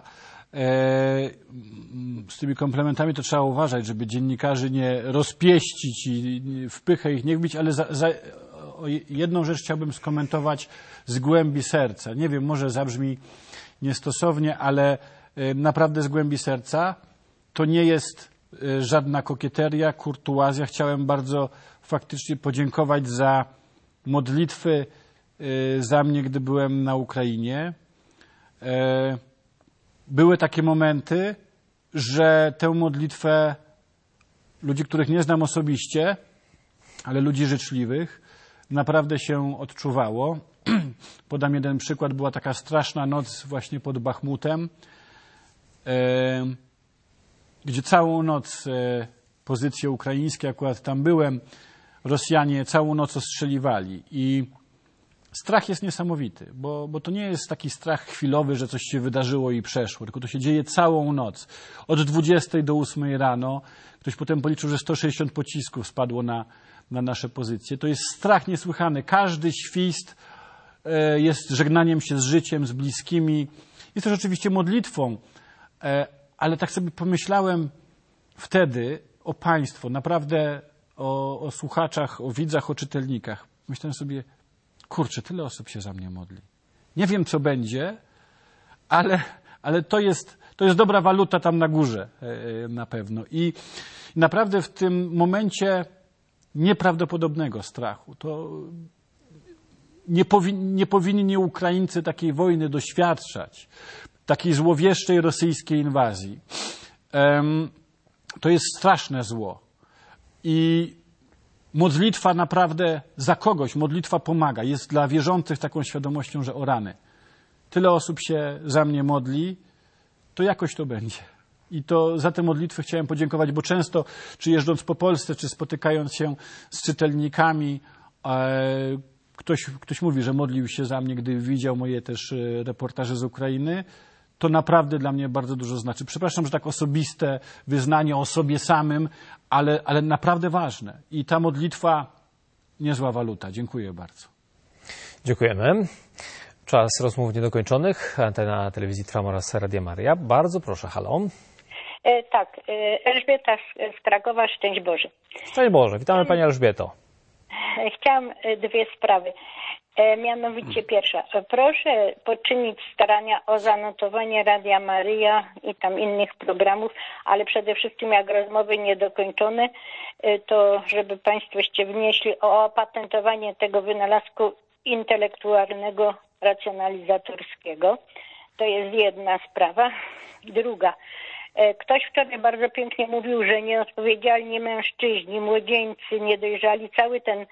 S2: Z tymi komplementami to trzeba uważać, żeby dziennikarzy nie rozpieścić i w pychę ich nie wbić, ale jedną rzecz chciałbym skomentować z głębi serca. Nie wiem, może zabrzmi niestosownie, ale naprawdę z głębi serca. To nie jest żadna kokieteria, kurtuazja. Chciałem bardzo faktycznie podziękować za modlitwy za mnie, gdy byłem na Ukrainie. Były takie momenty, że tę modlitwę ludzi, których nie znam osobiście, ale ludzi życzliwych, naprawdę się odczuwało. Podam jeden przykład. Była taka straszna noc właśnie pod Bachmutem, gdzie całą noc pozycje ukraińskie, akurat tam byłem, Rosjanie całą noc ostrzeliwali. I strach jest niesamowity, bo to nie jest taki strach chwilowy, że coś się wydarzyło i przeszło, tylko to się dzieje całą noc. Od 20 do 8 rano. Ktoś potem policzył, że 160 pocisków spadło na nasze pozycje. To jest strach niesłychany. Każdy świst jest żegnaniem się z życiem, z bliskimi. Jest też oczywiście modlitwą, ale tak sobie pomyślałem wtedy o państwo, naprawdę o słuchaczach, o widzach, o czytelnikach. Myślałem sobie, kurczę, tyle osób się za mnie modli. Nie wiem, co będzie, ale to jest dobra waluta tam na górze na pewno. I naprawdę w tym momencie nieprawdopodobnego strachu, to nie powinni Ukraińcy takiej wojny doświadczać, takiej złowieszczej rosyjskiej inwazji. To jest straszne zło. I modlitwa naprawdę za kogoś, modlitwa pomaga. Jest dla wierzących taką świadomością, że o rany. Tyle osób się za mnie modli, to jakoś to będzie. I to za te modlitwy chciałem podziękować, bo często, czy jeżdżąc po Polsce, czy spotykając się z czytelnikami, ktoś mówi, że modlił się za mnie, gdy widział moje też reportaże z Ukrainy. To naprawdę dla mnie bardzo dużo znaczy. Przepraszam, że tak osobiste wyznanie o sobie samym, ale naprawdę ważne. I ta modlitwa, niezła waluta. Dziękuję bardzo.
S1: Dziękujemy. Czas rozmów niedokończonych. Antena Telewizji Trwam oraz Radia Maryja. Bardzo proszę, halo.
S4: Tak, Elżbieta z Krakowa, szczęść Boże.
S1: Szczęść Boże, witamy Pani Elżbieto.
S4: Chciałam dwie sprawy. Mianowicie pierwsza. Proszę poczynić starania o zanotowanie Radia Maryja i tam innych programów, ale przede wszystkim jak rozmowy niedokończone, to żeby Państwoście wnieśli o opatentowanie tego wynalazku intelektualnego, racjonalizatorskiego. To jest jedna sprawa. Druga. Ktoś wczoraj bardzo pięknie mówił, że nieodpowiedzialni mężczyźni, młodzieńcy, niedojrzali, cały ten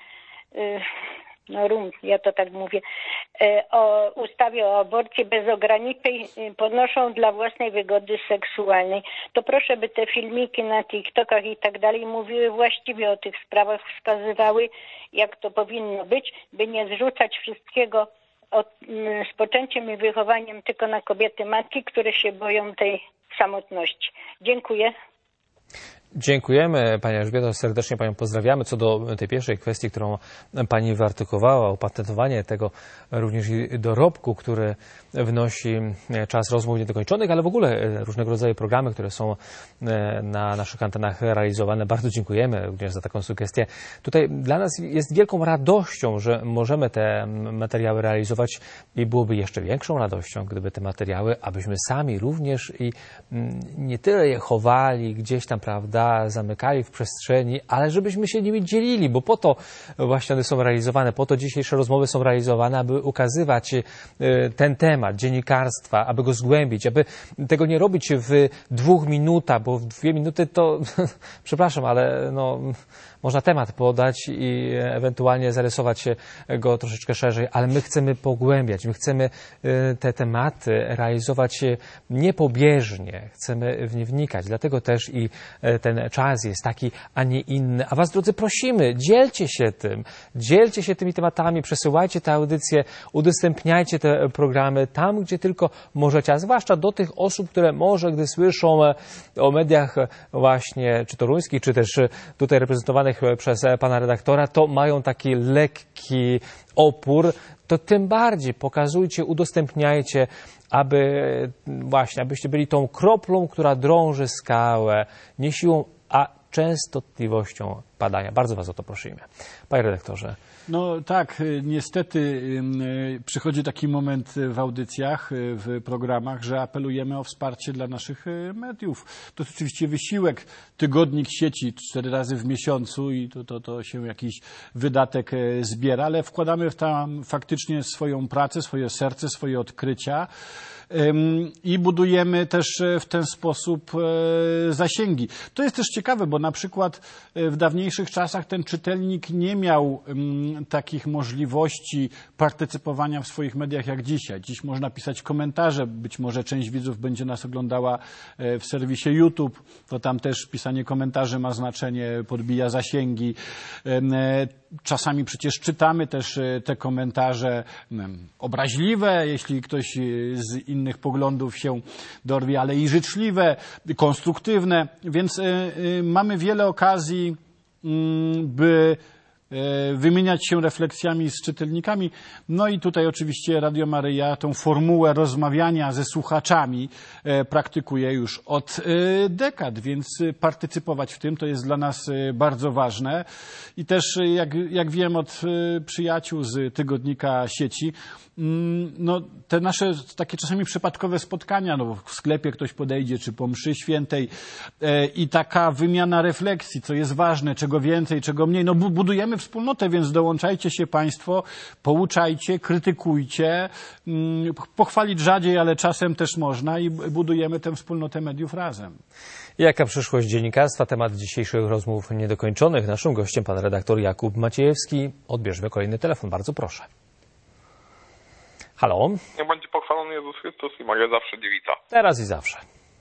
S4: ja to tak mówię, o ustawie o aborcji bez ograniczeń podnoszą dla własnej wygody seksualnej. To proszę, by te filmiki na TikTokach i tak dalej mówiły właściwie o tych sprawach, wskazywały, jak to powinno być, by nie zrzucać wszystkiego z poczęciem i wychowaniem tylko na kobiety matki, które się boją tej samotności. Dziękuję.
S1: Dziękujemy Pani Elżbieto, serdecznie Panią pozdrawiamy. Co do tej pierwszej kwestii, którą Pani wyartykułowała, opatentowanie tego również i dorobku, który wnosi czas rozmów niedokończonych, ale w ogóle różnego rodzaju programy, które są na naszych antenach realizowane. Bardzo dziękujemy również za taką sugestię. Tutaj dla nas jest wielką radością, że możemy te materiały realizować i byłoby jeszcze większą radością, gdyby te materiały, abyśmy sami również i nie tyle je chowali gdzieś tam, prawda, zamykali w przestrzeni, ale żebyśmy się nimi dzielili, bo po to właśnie one są realizowane, po to dzisiejsze rozmowy są realizowane, aby ukazywać ten temat dziennikarstwa, aby go zgłębić, aby tego nie robić w 2 minutach, bo w 2 minuty to, przepraszam, ale no, można temat podać i ewentualnie zarysować go troszeczkę szerzej, ale my chcemy pogłębiać, my chcemy te tematy realizować niepobieżnie, chcemy w nie wnikać, dlatego też i ten ten czas jest taki, a nie inny. A was, drodzy, prosimy, dzielcie się tymi tematami, przesyłajcie te audycje, udostępniajcie te programy tam, gdzie tylko możecie, a zwłaszcza do tych osób, które może, gdy słyszą o mediach właśnie, czy toruńskich, czy też tutaj reprezentowanych przez pana redaktora, to mają taki lekki opór, to tym bardziej pokazujcie, udostępniajcie, abyście byli tą kroplą, która drąży skałę, nie siłą, a częstotliwością padania. Bardzo was o to prosimy. Panie redaktorze.
S2: No tak, niestety przychodzi taki moment w audycjach, w programach, że apelujemy o wsparcie dla naszych mediów. To jest oczywiście wysiłek, tygodnik sieci 4 razy w miesiącu i to się jakiś wydatek zbiera, ale wkładamy tam faktycznie swoją pracę, swoje serce, swoje odkrycia i budujemy też w ten sposób zasięgi. To jest też ciekawe, bo na przykład w dawniejszych czasach ten czytelnik nie miał takich możliwości partycypowania w swoich mediach jak dzisiaj. Dziś można pisać komentarze, być może część widzów będzie nas oglądała w serwisie YouTube, to tam też pisanie komentarzy ma znaczenie, podbija zasięgi. Czasami przecież czytamy też te komentarze obraźliwe, jeśli ktoś z innych poglądów się dorwie, ale i życzliwe, konstruktywne, więc mamy wiele okazji, by wymieniać się refleksjami z czytelnikami. No i tutaj oczywiście Radio Maryja tą formułę rozmawiania ze słuchaczami praktykuje już od dekad, więc partycypować w tym to jest dla nas bardzo ważne. I też jak wiem od przyjaciół z tygodnika sieci, no te nasze takie czasami przypadkowe spotkania, no w sklepie ktoś podejdzie, czy po mszy świętej i taka wymiana refleksji, co jest ważne, czego więcej, czego mniej, no budujemy wspólnotę, więc dołączajcie się Państwo, pouczajcie, krytykujcie, pochwalić rzadziej, ale czasem też można i budujemy tę wspólnotę mediów razem.
S1: Jaka przyszłość dziennikarstwa? Temat dzisiejszych rozmów niedokończonych. Naszym gościem pan redaktor Jakub Maciejewski. Odbierzmy kolejny telefon, bardzo proszę. Halo?
S5: Niech będzie pochwalony Jezus Chrystus i Maria zawsze dziewica.
S1: Teraz i zawsze.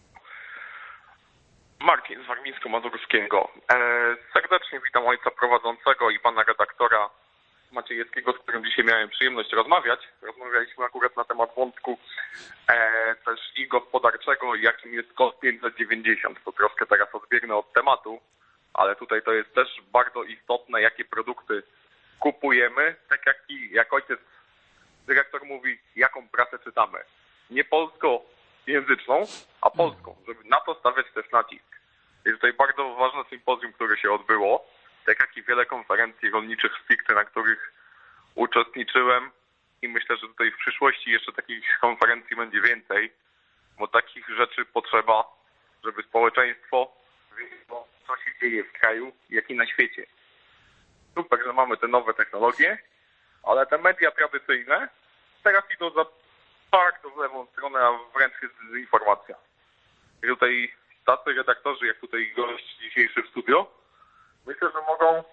S5: Marcin z Warmińsko-Mazurskiego. Serdecznie witam ojca prowadzącego i pana redaktora Maciejewskiego, z którym dzisiaj miałem przyjemność rozmawiać. Rozmawialiśmy akurat na temat wątku też i gospodarczego, jakim jest kod 590. To troszkę teraz odbiegnę od tematu, ale tutaj to jest też bardzo istotne, jakie produkty kupujemy. Tak jak ojciec dyrektor mówi, jaką prasę czytamy. Nie polskojęzyczną, a polską, żeby na to stawiać też nacisk. Jest tutaj bardzo ważne sympozjum, które się odbyło, tak jak i wiele konferencji rolniczych stricte, na których uczestniczyłem i myślę, że tutaj w przyszłości jeszcze takich konferencji będzie więcej, bo takich rzeczy potrzeba, żeby społeczeństwo wiedziało, co się dzieje w kraju, jak i na świecie. Super, że mamy te nowe technologie, ale te media tradycyjne teraz idą za bardzo w lewą stronę, a wręcz jest dezinformacja. I tutaj tacy redaktorzy, jak tutaj gość dzisiejszy w studio, myślę, że mogą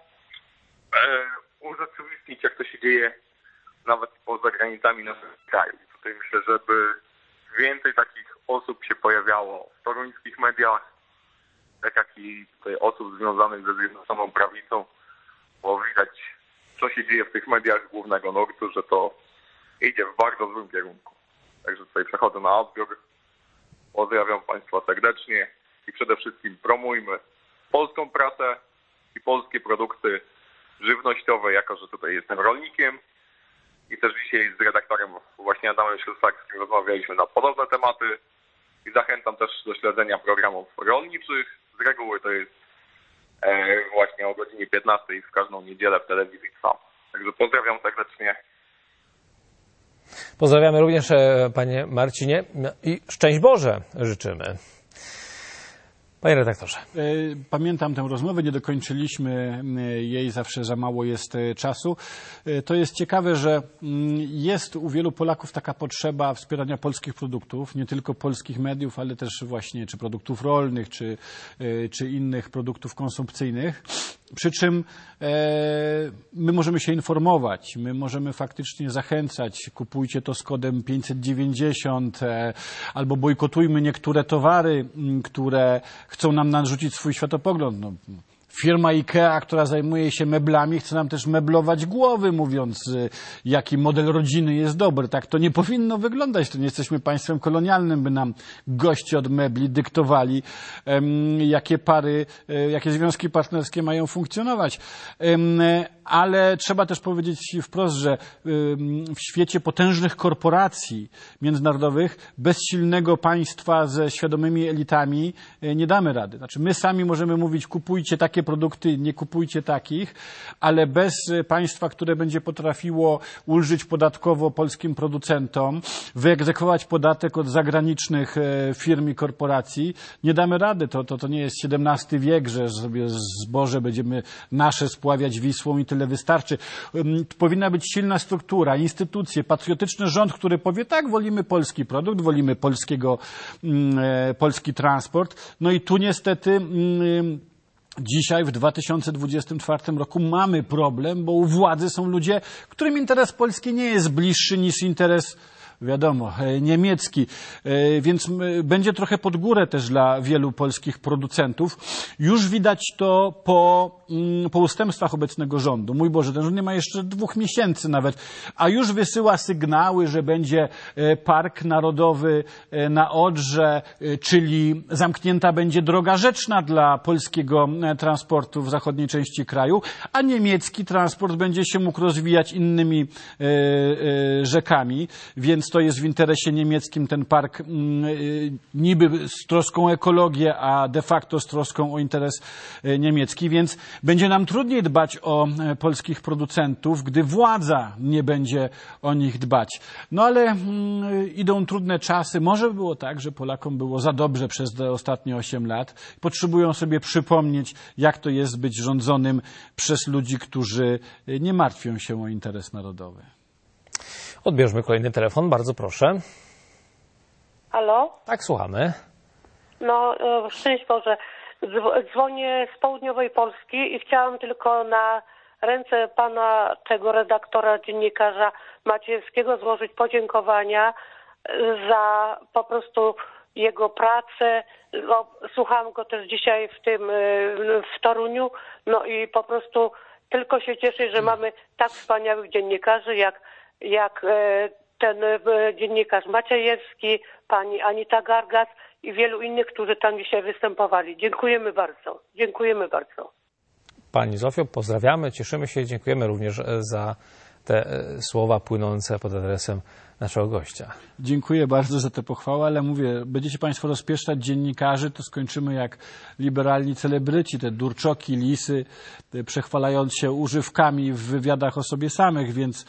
S5: urzeczywistnić, jak to się dzieje nawet poza granicami naszego kraju. I tutaj myślę, żeby więcej takich osób się pojawiało w toruńskich mediach, tak jak i tutaj osób związanych ze Zjednoczoną Prawicą, bo widać, co się dzieje w tych mediach głównego nurtu, że to idzie w bardzo złym kierunku. Także tutaj przechodzę na odbiór. Pozdrawiam Państwa serdecznie i przede wszystkim promujmy polską prasę i polskie produkty żywnościowe, jako że tutaj jestem rolnikiem i też dzisiaj z redaktorem właśnie Adamem Ślusakskim rozmawialiśmy na podobne tematy i zachęcam też do śledzenia programów rolniczych. Z reguły to jest właśnie o godzinie 15 w każdą niedzielę w telewizji Trwam. Także pozdrawiam serdecznie.
S1: Pozdrawiamy również panie Marcinie i szczęść Boże życzymy. Panie redaktorze.
S2: Pamiętam tę rozmowę, nie dokończyliśmy jej, zawsze za mało jest czasu. To jest ciekawe, że jest u wielu Polaków taka potrzeba wspierania polskich produktów, nie tylko polskich mediów, ale też właśnie czy produktów rolnych, czy innych produktów konsumpcyjnych. Przy czym my możemy się informować, my możemy faktycznie zachęcać, kupujcie to z kodem 590 albo bojkotujmy niektóre towary, które chcą nam narzucić swój światopogląd. No, firma IKEA, która zajmuje się meblami, chce nam też meblować głowy, mówiąc, jaki model rodziny jest dobry. Tak to nie powinno wyglądać. To nie jesteśmy państwem kolonialnym, by nam goście od mebli dyktowali, jakie pary, jakie związki partnerskie mają funkcjonować. Ale trzeba też powiedzieć wprost, że w świecie potężnych korporacji międzynarodowych bez silnego państwa ze świadomymi elitami nie damy rady. Znaczy my sami możemy mówić, kupujcie takie produkty, nie kupujcie takich, ale bez państwa, które będzie potrafiło ulżyć podatkowo polskim producentom, wyegzekwować podatek od zagranicznych firm i korporacji, nie damy rady. To nie jest XVII wiek, że sobie zboże będziemy nasze spławiać Wisłą i tyle wystarczy. Powinna być silna struktura, instytucje, patriotyczny rząd, który powie, tak, wolimy polski produkt, wolimy polski transport. No i tu niestety dzisiaj w 2024 roku mamy problem, bo u władzy są ludzie, którym interes polski nie jest bliższy niż interes, wiadomo, niemiecki, więc będzie trochę pod górę też dla wielu polskich producentów. Już widać to po ustępstwach obecnego rządu. Mój Boże, ten rząd nie ma jeszcze 2 miesięcy nawet, a już wysyła sygnały, że będzie park narodowy na Odrze, czyli zamknięta będzie droga rzeczna dla polskiego transportu w zachodniej części kraju, a niemiecki transport będzie się mógł rozwijać innymi rzekami, więc to jest w interesie niemieckim ten park niby z troską o ekologię, a de facto z troską o interes niemiecki, więc będzie nam trudniej dbać o polskich producentów, gdy władza nie będzie o nich dbać. No ale idą trudne czasy. Może było tak, że Polakom było za dobrze przez te ostatnie 8 lat. Potrzebują sobie przypomnieć, jak to jest być rządzonym przez ludzi, którzy nie martwią się o interes narodowy.
S1: Odbierzmy kolejny telefon, bardzo proszę.
S6: Halo?
S1: Tak, słuchamy.
S6: No, szczęść Boże. Dzwonię z południowej Polski i chciałam tylko na ręce pana tego redaktora, dziennikarza Maciejewskiego złożyć podziękowania za po prostu jego pracę. Słuchałam go też dzisiaj w Toruniu, no i po prostu tylko się cieszę, że mamy tak wspaniałych dziennikarzy jak ten dziennikarz Maciejewski, pani Anita Gargas i wielu innych, którzy tam dzisiaj występowali. Dziękujemy bardzo. Dziękujemy bardzo.
S1: Pani Zofio, pozdrawiamy, cieszymy się, dziękujemy również za te słowa płynące pod adresem naszego gościa.
S2: Dziękuję bardzo za tę pochwałę, ale mówię, będziecie państwo rozpieszczać dziennikarzy, to skończymy jak liberalni celebryci, te durczoki, lisy, przechwalając się używkami w wywiadach o sobie samych, więc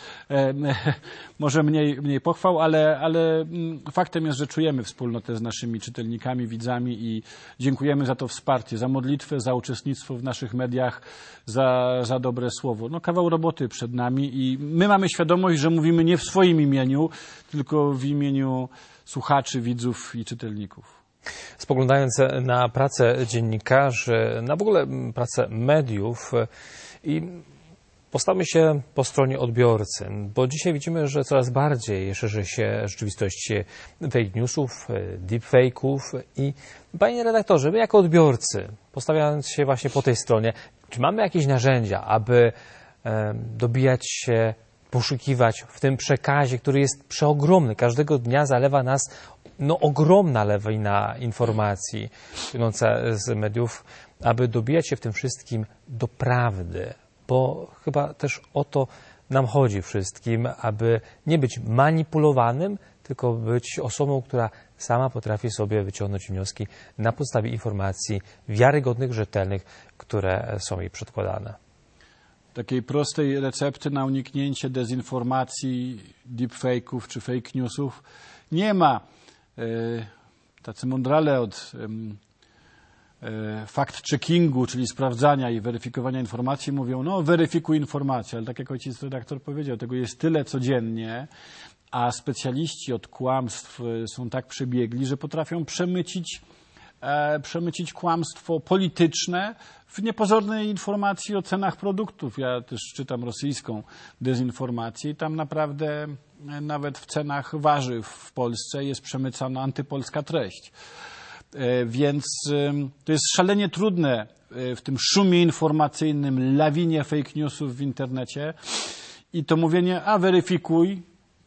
S2: może mniej pochwał, ale faktem jest, że czujemy wspólnotę z naszymi czytelnikami, widzami i dziękujemy za to wsparcie, za modlitwę, za uczestnictwo w naszych mediach, za dobre słowo. No, kawał roboty przed nami i my mamy świadomość, że mówimy nie w swoim imieniu, tylko w imieniu słuchaczy, widzów i czytelników.
S1: Spoglądając na pracę dziennikarzy, na w ogóle pracę mediów i postawmy się po stronie odbiorcy, bo dzisiaj widzimy, że coraz bardziej szerzy się rzeczywistość fake newsów, deepfake'ów i panie redaktorze, my jako odbiorcy, postawiając się właśnie po tej stronie, czy mamy jakieś narzędzia, aby dobijać się, poszukiwać w tym przekazie, który jest przeogromny. Każdego dnia zalewa nas ogromna lawina informacji płynąca z mediów, aby dobijać się w tym wszystkim do prawdy, bo chyba też o to nam chodzi wszystkim, aby nie być manipulowanym, tylko być osobą, która sama potrafi sobie wyciągnąć wnioski na podstawie informacji wiarygodnych, rzetelnych, które są jej przedkładane.
S2: Takiej prostej recepty na uniknięcie dezinformacji, deepfake'ów czy fake newsów nie ma. Tacy mądrale od fact-checkingu, czyli sprawdzania i weryfikowania informacji mówią, no weryfikuj informacje, ale tak jak ojciec redaktor powiedział, tego jest tyle codziennie, a specjaliści od kłamstw są tak przebiegli, że potrafią przemycić przemycić kłamstwo polityczne w niepozornej informacji o cenach produktów. Ja też czytam rosyjską dezinformację i tam naprawdę nawet w cenach warzyw w Polsce jest przemycana antypolska treść. Więc to jest szalenie trudne w tym szumie informacyjnym, lawinie fake newsów w internecie i to mówienie, weryfikuj,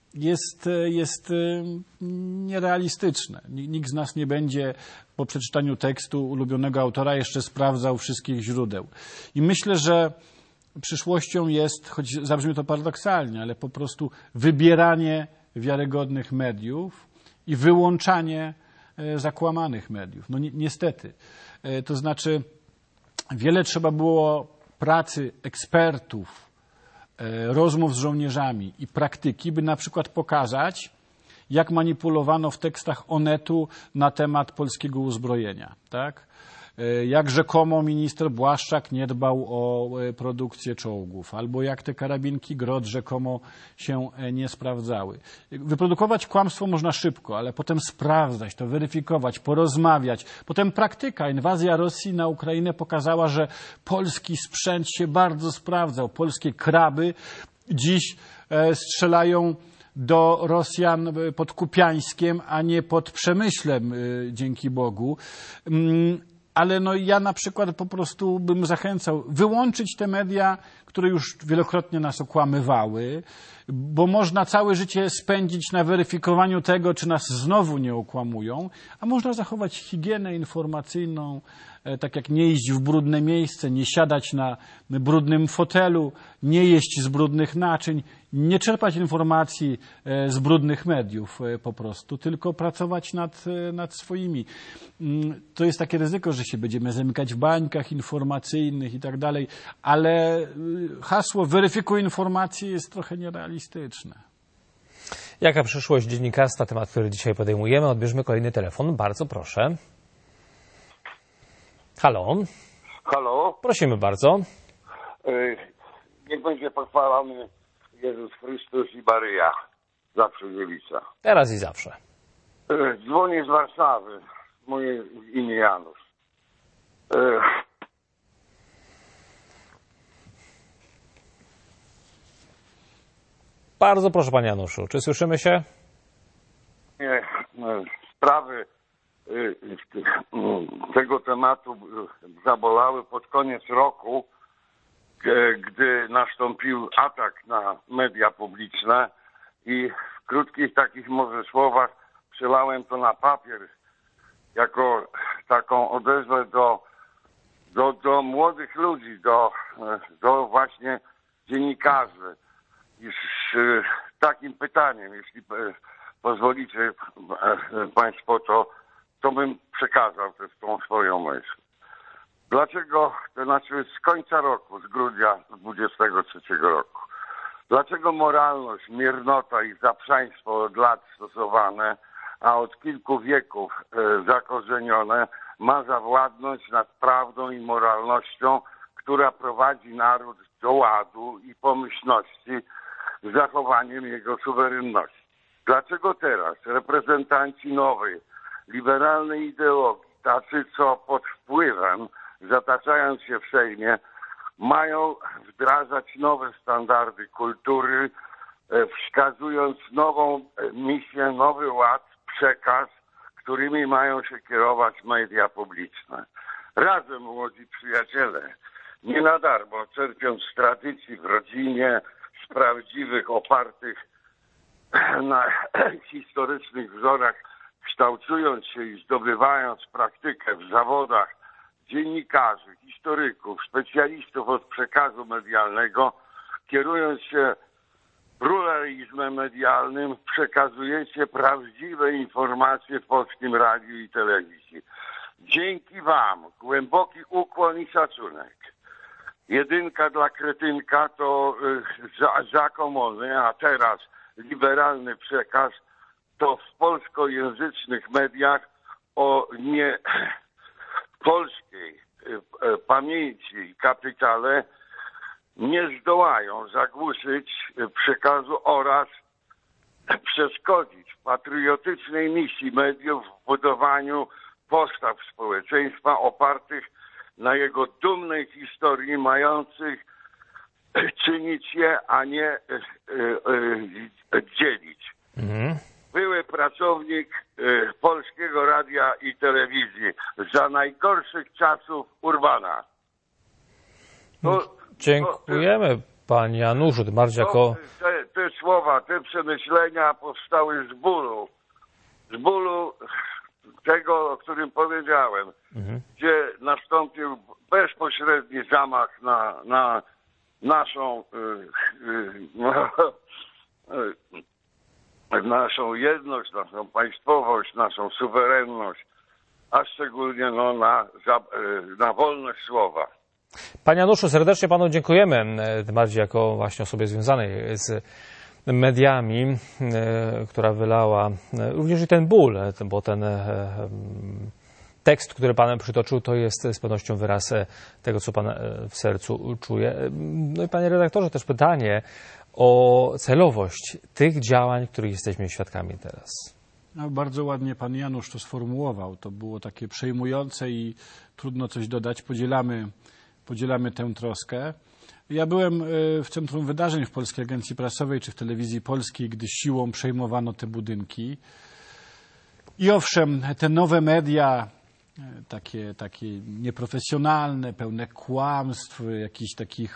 S2: jest nierealistyczne. Nikt z nas nie będzie po przeczytaniu tekstu ulubionego autora jeszcze sprawdzał wszystkich źródeł. I myślę, że przyszłością jest, choć zabrzmi to paradoksalnie, ale po prostu wybieranie wiarygodnych mediów i wyłączanie zakłamanych mediów. No niestety. To znaczy wiele trzeba było pracy ekspertów, rozmów z żołnierzami i praktyki, by na przykład pokazać, jak manipulowano w tekstach Onetu na temat polskiego uzbrojenia, tak? Jak rzekomo minister Błaszczak nie dbał o produkcję czołgów, albo jak te karabinki Grot rzekomo się nie sprawdzały. Wyprodukować kłamstwo można szybko, ale potem sprawdzać to, weryfikować, porozmawiać. Potem praktyka. Inwazja Rosji na Ukrainę pokazała, że polski sprzęt się bardzo sprawdzał. Polskie kraby dziś strzelają do Rosjan pod Kupiańskiem, a nie pod Przemyślem, dzięki Bogu. Ale ja na przykład po prostu bym zachęcał wyłączyć te media, które już wielokrotnie nas okłamywały, bo można całe życie spędzić na weryfikowaniu tego, czy nas znowu nie okłamują, a można zachować higienę informacyjną, tak jak nie iść w brudne miejsce, nie siadać na brudnym fotelu, nie jeść z brudnych naczyń, nie czerpać informacji z brudnych mediów po prostu, tylko pracować nad swoimi. To jest takie ryzyko, że się będziemy zamykać w bańkach informacyjnych i tak dalej, ale hasło weryfikuj informacje jest trochę nierealistyczne.
S1: Jaka przyszłość dziennikarstwa, temat, który dzisiaj podejmujemy? Odbierzmy kolejny telefon. Bardzo proszę. Halo?
S7: Halo?
S1: Prosimy bardzo.
S7: Niech będzie pochwalony Jezus Chrystus i Maryja. Zawsze dziewica.
S1: Teraz i zawsze.
S7: Dzwonię z Warszawy. Moje imię Janusz.
S1: Bardzo proszę, panie Januszu. Czy słyszymy się?
S7: Sprawy tego tematu zabolały pod koniec roku, gdy nastąpił atak na media publiczne i w krótkich takich może słowach przelałem to na papier jako taką odezwę do młodych ludzi, do właśnie dziennikarzy. I z takim pytaniem, jeśli pozwolicie Państwo, to bym przekazał też tą swoją myśl. Dlaczego, to znaczy z końca roku, z grudnia 23 roku, dlaczego moralność, miernota i zaprzaństwo od lat stosowane, a od kilku wieków zakorzenione, ma zawładnąć nad prawdą i moralnością, która prowadzi naród do ładu i pomyślności z zachowaniem jego suwerenności? Dlaczego teraz reprezentanci nowej, liberalnej ideologii, tacy co pod wpływem, zataczając się w Sejmie, mają wdrażać nowe standardy kultury, wskazując nową misję, nowy ład, przekaz, którymi mają się kierować media publiczne? Razem, młodzi przyjaciele, nie na darmo, czerpiąc z tradycji w rodzinie, z prawdziwych, opartych na historycznych wzorach, kształtując się i zdobywając praktykę w zawodach dziennikarzy, historyków, specjalistów od przekazu medialnego, kierując się pluralizmem medialnym, przekazujecie prawdziwe informacje w Polskim Radiu i Telewizji. Dzięki Wam głęboki ukłon i szacunek. Jedynka dla kretynka to za komuny, a teraz liberalny przekaz to w polskojęzycznych mediach o nie polskiej pamięci i kapitale nie zdołają zagłuszyć przekazu oraz przeszkodzić patriotycznej misji mediów w budowaniu postaw społeczeństwa opartych na jego dumnej historii, mających czynić je, a nie dzielić. Były pracownik Polskiego Radia i Telewizji za najgorszych czasów Urbana.
S1: Dziękujemy, panie Januszu, tym bardziej jako...
S7: Te słowa, te przemyślenia powstały z bólu. Z bólu tego, o którym powiedziałem, gdzie nastąpił bezpośredni zamach na naszą naszą jedność, naszą państwowość, naszą suwerenność, a szczególnie na wolność słowa.
S1: Panie Januszu, serdecznie panu dziękujemy, tym bardziej jako właśnie osobie związanej z mediami, która wylała również i ten ból, bo ten tekst, który pan przytoczył, to jest z pewnością wyraz tego, co pan w sercu czuje. No i panie redaktorze, też pytanie o celowość tych działań, których jesteśmy świadkami teraz.
S2: No, bardzo ładnie pan Janusz to sformułował. To było takie przejmujące i trudno coś dodać. Podzielamy tę troskę. Ja byłem w Centrum Wydarzeń w Polskiej Agencji Prasowej czy w Telewizji Polskiej, gdy siłą przejmowano te budynki. I owszem, te nowe media, takie nieprofesjonalne, pełne kłamstw, jakichś takich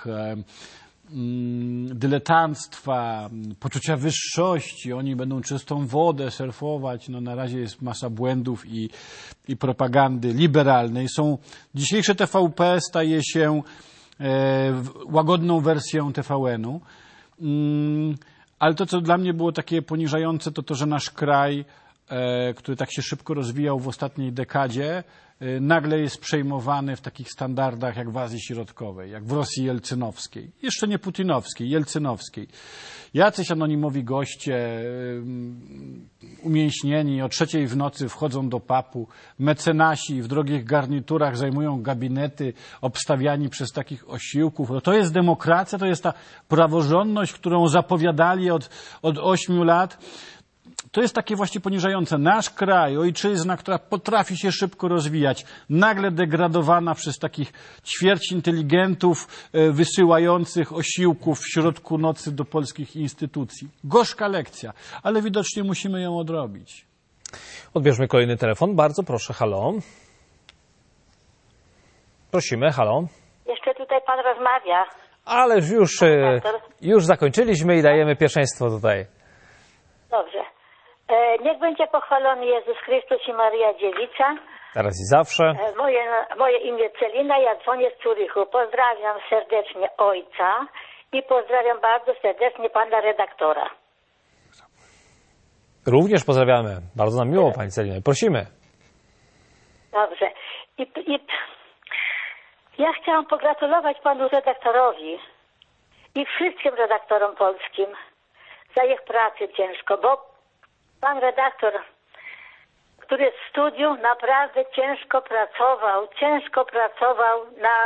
S2: dyletanstwa, poczucia wyższości, oni będą czystą wodę surfować. No, na razie jest masa błędów i propagandy liberalnej. Dzisiejsze TVP staje się łagodną wersją TVN-u. Ale to, co dla mnie było takie poniżające, to, że nasz kraj, który tak się szybko rozwijał w ostatniej dekadzie, nagle jest przejmowany w takich standardach jak w Azji Środkowej, jak w Rosji jelcynowskiej. Jeszcze nie putinowskiej, jelcynowskiej. Jacyś anonimowi goście, umięśnieni, o 3:00 w nocy wchodzą do PAP-u, mecenasi w drogich garniturach zajmują gabinety obstawiani przez takich osiłków. No to jest demokracja, to jest ta praworządność, którą zapowiadali od 8 lat. To jest takie właśnie poniżające. Nasz kraj, ojczyzna, która potrafi się szybko rozwijać, nagle degradowana przez takich ćwierć inteligentów wysyłających osiłków w środku nocy do polskich instytucji. Gorzka lekcja, ale widocznie musimy ją odrobić.
S1: Odbierzmy kolejny telefon. Bardzo proszę, halo. Prosimy, halo.
S8: Jeszcze tutaj pan rozmawia.
S1: Ale już zakończyliśmy i dajemy pierwszeństwo tutaj.
S8: Dobrze. Niech będzie pochwalony Jezus Chrystus i Maria Dziewica.
S1: Teraz i zawsze.
S8: Moje imię Celina, ja dzwonię z Curychu. Pozdrawiam serdecznie ojca i pozdrawiam bardzo serdecznie pana redaktora.
S1: Również pozdrawiamy. Bardzo nam miło, pani Celinie. Prosimy.
S8: Dobrze. Ja chciałam pogratulować panu redaktorowi i wszystkim redaktorom polskim za ich pracę ciężko, bo pan redaktor, który jest w studiu, naprawdę ciężko pracował na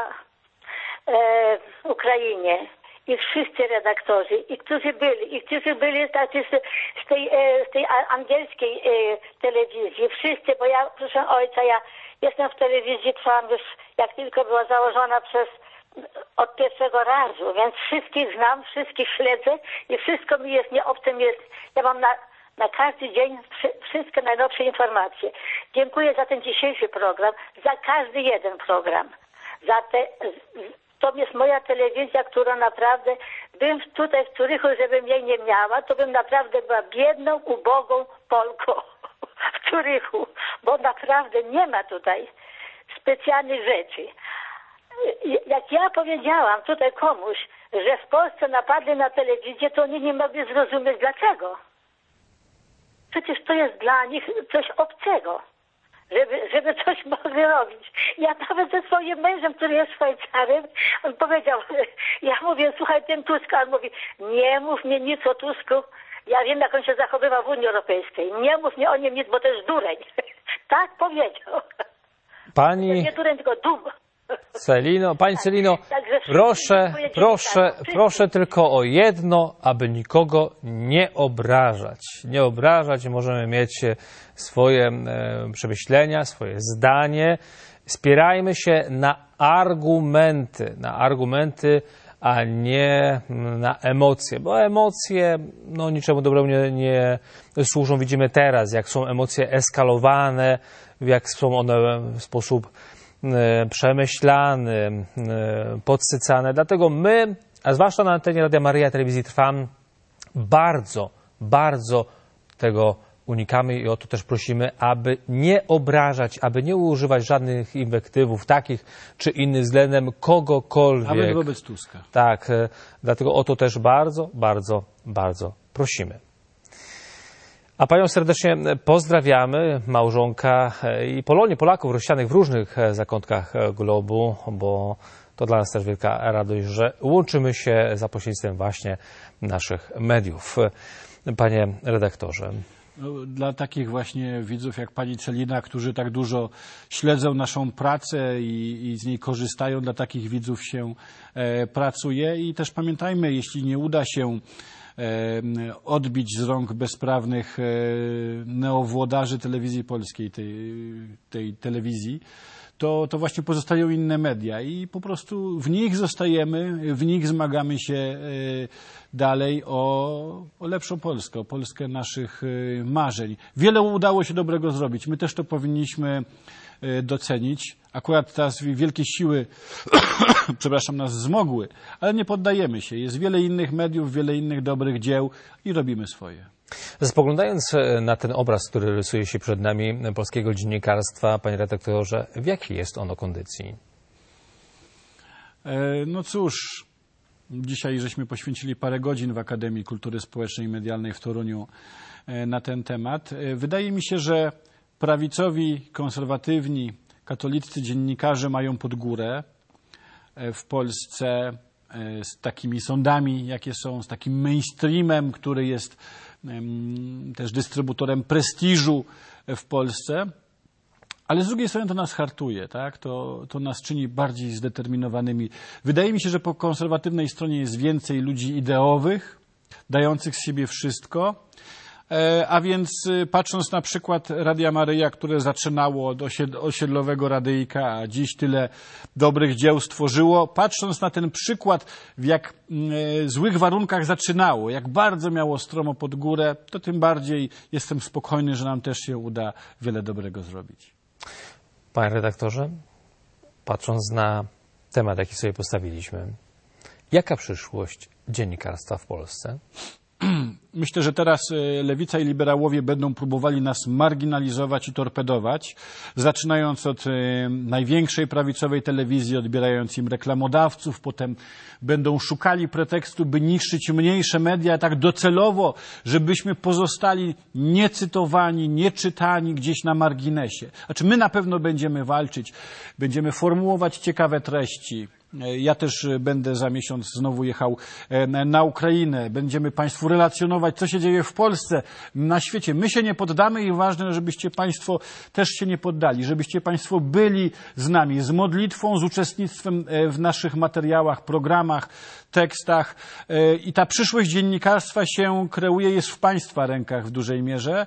S8: Ukrainie. I wszyscy redaktorzy, i którzy byli tacy z tej angielskiej telewizji, wszyscy, bo ja, proszę ojca, ja jestem w telewizji, trwam już, jak tylko była założona od pierwszego razu, więc wszystkich znam, wszystkich śledzę i wszystko mi jest nieobcym jest. Ja mam na każdy dzień wszystkie najnowsze informacje. Dziękuję za ten dzisiejszy program, za każdy jeden program. To jest moja telewizja, która naprawdę, bym tutaj w Curychu, żebym jej nie miała, to bym naprawdę była biedną, ubogą Polką w Curychu, bo naprawdę nie ma tutaj specjalnych rzeczy. Jak ja powiedziałam tutaj komuś, że w Polsce napadli na telewizję, to oni nie mogli zrozumieć dlaczego. Przecież to jest dla nich coś obcego, żeby coś mogli robić. Ja nawet ze swoim mężem, który jest Szwajcarem, on powiedział, ja mówię, słuchaj, ten Tusk, on mówi, nie mów mnie nic o Tusku, ja wiem, jak on się zachowywa w Unii Europejskiej, nie mów mnie o nim nic, bo to jest dureń. Tak powiedział.
S1: Pani...
S8: Nie dureń, tylko dum.
S1: Pani Celino,
S8: Także
S1: proszę tylko o jedno, aby nikogo nie obrażać. Nie obrażać, możemy mieć swoje przemyślenia, swoje zdanie. Spierajmy się na argumenty, a nie na emocje, bo emocje niczemu dobremu nie służą. Widzimy teraz, jak są emocje eskalowane, jak są one w sposób przemyślany, podsycane. Dlatego my, a zwłaszcza na antenie Radia Maryja Telewizji Trwam, bardzo tego unikamy i o to też prosimy, aby nie obrażać, aby nie używać żadnych inwektywów takich czy innych względem kogokolwiek.
S2: Nawet wobec Tuska.
S1: Tak, dlatego o to też bardzo prosimy. A panią serdecznie pozdrawiamy, małżonka i Polonię, Polaków rozsianych w różnych zakątkach globu, bo to dla nas też wielka radość, że łączymy się za pośrednictwem właśnie naszych mediów. Panie redaktorze.
S2: Dla takich właśnie widzów jak pani Celina, którzy tak dużo śledzą naszą pracę i z niej korzystają, dla takich widzów się pracuje i też pamiętajmy, jeśli nie uda się odbić z rąk bezprawnych neowłodarzy telewizji polskiej, tej telewizji, to właśnie pozostają inne media i po prostu w nich zostajemy, w nich zmagamy się dalej o lepszą Polskę, o Polskę naszych marzeń. Wiele udało się dobrego zrobić. My też to powinniśmy docenić. Akurat teraz wielkie siły, przepraszam, nas zmogły, ale nie poddajemy się. Jest wiele innych mediów, wiele innych dobrych dzieł i robimy swoje.
S1: Spoglądając na ten obraz, który rysuje się przed nami polskiego dziennikarstwa, panie redaktorze, w jakiej jest ono kondycji?
S2: No cóż, dzisiaj żeśmy poświęcili parę godzin w Akademii Kultury Społecznej i Medialnej w Toruniu na ten temat. Wydaje mi się, że prawicowi, konserwatywni, katoliccy dziennikarze mają pod górę w Polsce z takimi sądami, jakie są, z takim mainstreamem, który jest też dystrybutorem prestiżu w Polsce, ale z drugiej strony to nas hartuje, tak? To nas czyni bardziej zdeterminowanymi. Wydaje mi się, że po konserwatywnej stronie jest więcej ludzi ideowych, dających z siebie wszystko, a więc patrząc na przykład Radia Maryja, które zaczynało od osiedlowego radyjka, a dziś tyle dobrych dzieł stworzyło, patrząc na ten przykład, w jak złych warunkach zaczynało, jak bardzo miało stromo pod górę, to tym bardziej jestem spokojny, że nam też się uda wiele dobrego zrobić.
S1: Panie redaktorze, patrząc na temat, jaki sobie postawiliśmy, jaka przyszłość dziennikarstwa w Polsce?
S2: Myślę, że teraz lewica i liberałowie będą próbowali nas marginalizować i torpedować, zaczynając od największej prawicowej telewizji, odbierając im reklamodawców, potem będą szukali pretekstu, by niszczyć mniejsze media tak docelowo, żebyśmy pozostali niecytowani, nieczytani gdzieś na marginesie. Znaczy my na pewno będziemy walczyć, będziemy formułować ciekawe treści. Ja też będę za miesiąc znowu jechał na Ukrainę. Będziemy Państwu relacjonować, co się dzieje w Polsce, na świecie. My się nie poddamy i ważne, żebyście Państwo też się nie poddali, żebyście Państwo byli z nami, z modlitwą, z uczestnictwem w naszych materiałach, programach, tekstach. I ta przyszłość dziennikarstwa się kreuje, jest w Państwa rękach w dużej mierze,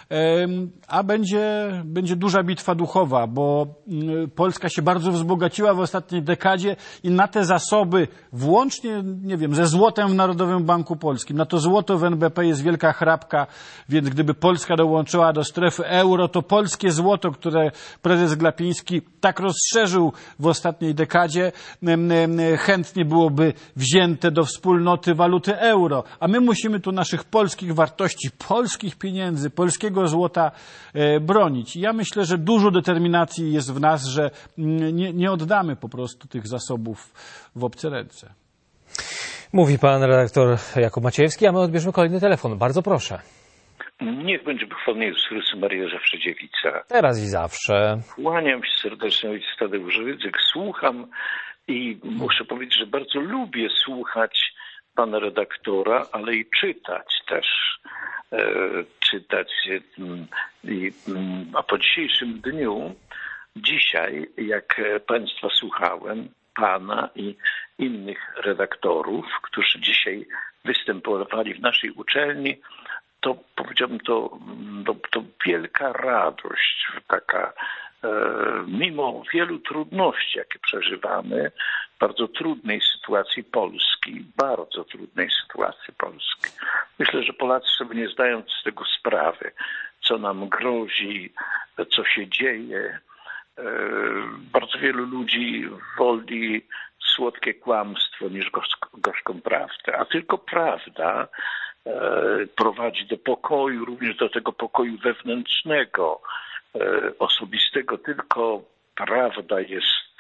S2: a będzie duża bitwa duchowa, bo Polska się bardzo wzbogaciła w ostatniej dekadzie i na te zasoby, włącznie, nie wiem, ze złotem w Narodowym Banku Polskim, na to złoto w NBP jest wielka chrapka, więc gdyby Polska dołączyła do strefy euro, to polskie złoto, które prezes Glapiński tak rozszerzył w ostatniej dekadzie, chętnie byłoby wzięte do wspólnoty waluty euro. A my musimy tu naszych polskich wartości, polskich pieniędzy, polskiego złota bronić. I ja myślę, że dużo determinacji jest w nas, że nie oddamy po prostu tych zasobów w obce ręce.
S1: Mówi pan redaktor Jakub Maciejewski, a my odbierzemy kolejny telefon. Bardzo proszę.
S9: Niech będzie pochwalony Jezus Chrystus, Maryja zawsze dziewica.
S1: Teraz i zawsze.
S9: Kłaniam się serdecznie, ojciec Tadeusz Rydzyk. Słucham i muszę powiedzieć, że bardzo lubię słuchać pana redaktora, ale i czytać też. A po dzisiejszym dniu Dzisiaj, jak Państwa słuchałem, Pana i innych redaktorów, którzy dzisiaj występowali w naszej uczelni, to powiedziałbym, to wielka radość, taka mimo wielu trudności, jakie przeżywamy, bardzo trudnej sytuacji Polski, bardzo trudnej sytuacji Polski. Myślę, że Polacy sobie nie zdają z tego sprawy, co nam grozi, co się dzieje. Bardzo wielu ludzi woli słodkie kłamstwo niż gorzką prawdę, a tylko prawda prowadzi do pokoju, również do tego pokoju wewnętrznego, osobistego. Tylko prawda jest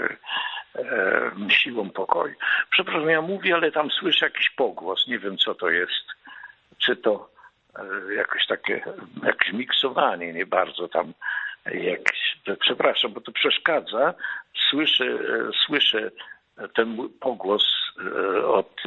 S9: siłą pokoju. Przepraszam, ja mówię, ale tam słyszę jakiś pogłos. Nie wiem, co to jest. Czy to jakoś takie, jakieś miksowanie, nie bardzo tam jakieś. Przepraszam, bo to przeszkadza. Słyszę ten pogłos od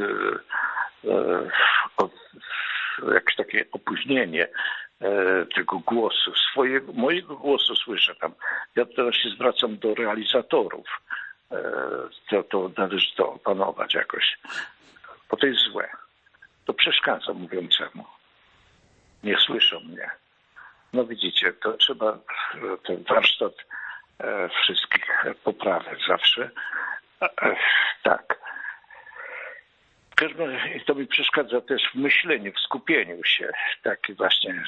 S9: jakieś takie opóźnienie tego głosu. Mojego głosu słyszę tam. Ja teraz się zwracam do realizatorów. To należy to opanować jakoś. Bo to jest złe. To przeszkadza mówiącemu. Nie słyszą mnie. No widzicie, to trzeba ten warsztat wszystkich poprawiać zawsze. Tak. To mi przeszkadza też w myśleniu, w skupieniu się. Taki właśnie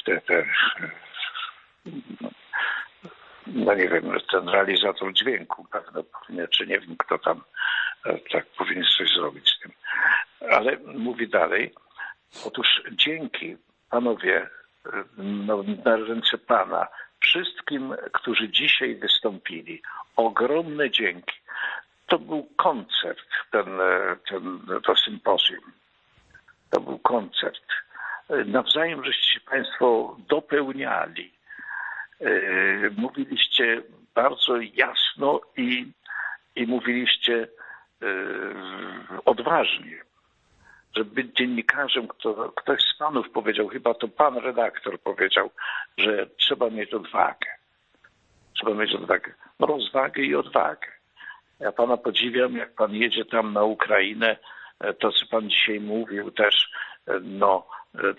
S9: no nie wiem, ten realizator dźwięku, pewno, czy nie wiem, kto tam tak powinien coś zrobić z tym. Ale mówi dalej. Otóż dzięki, panowie, na ręce Pana, wszystkim, którzy dzisiaj wystąpili, ogromne dzięki. To był koncert, to sympozjum. To był koncert. Nawzajem żeście się Państwo dopełniali. Mówiliście bardzo jasno i mówiliście odważnie. Żeby być dziennikarzem, ktoś z Panów powiedział, chyba to Pan redaktor powiedział, że trzeba mieć odwagę. Trzeba mieć odwagę. No, rozwagę i odwagę. Ja Pana podziwiam, jak Pan jedzie tam na Ukrainę, to co Pan dzisiaj mówił też, no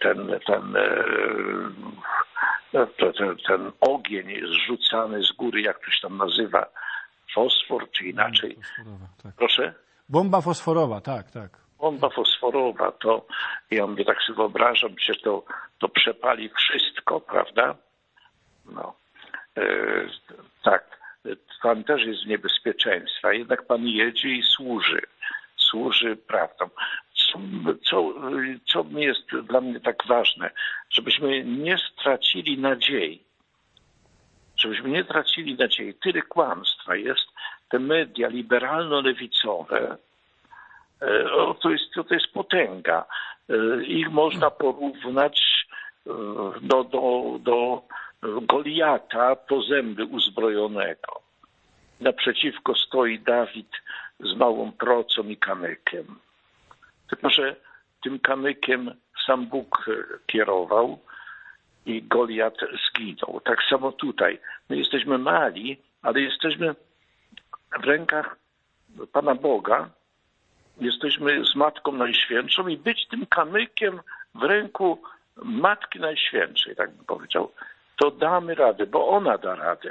S9: ten ogień zrzucany z góry, jak to się tam nazywa, fosfor czy inaczej.
S2: Tak.
S9: Proszę?
S2: Bomba fosforowa, tak.
S9: Bomba fosforowa, to ja mnie tak sobie wyobrażam, że to przepali wszystko, prawda? No. Tak. Pan też jest w niebezpieczeństwie, jednak Pan jedzie i służy prawdą. Co jest dla mnie tak ważne, żebyśmy nie stracili nadziei. Tyle kłamstwa jest. Te media liberalno-lewicowe, to jest potęga. Ich można porównać do Goliata po zęby uzbrojonego. Naprzeciwko stoi Dawid z małą procą i kamykiem. Tylko że tym kamykiem sam Bóg kierował i Goliat zginął. Tak samo tutaj. My jesteśmy mali, ale jesteśmy w rękach Pana Boga. Jesteśmy z Matką Najświętszą i być tym kamykiem w ręku Matki Najświętszej, tak bym powiedział, to damy radę, bo ona da radę.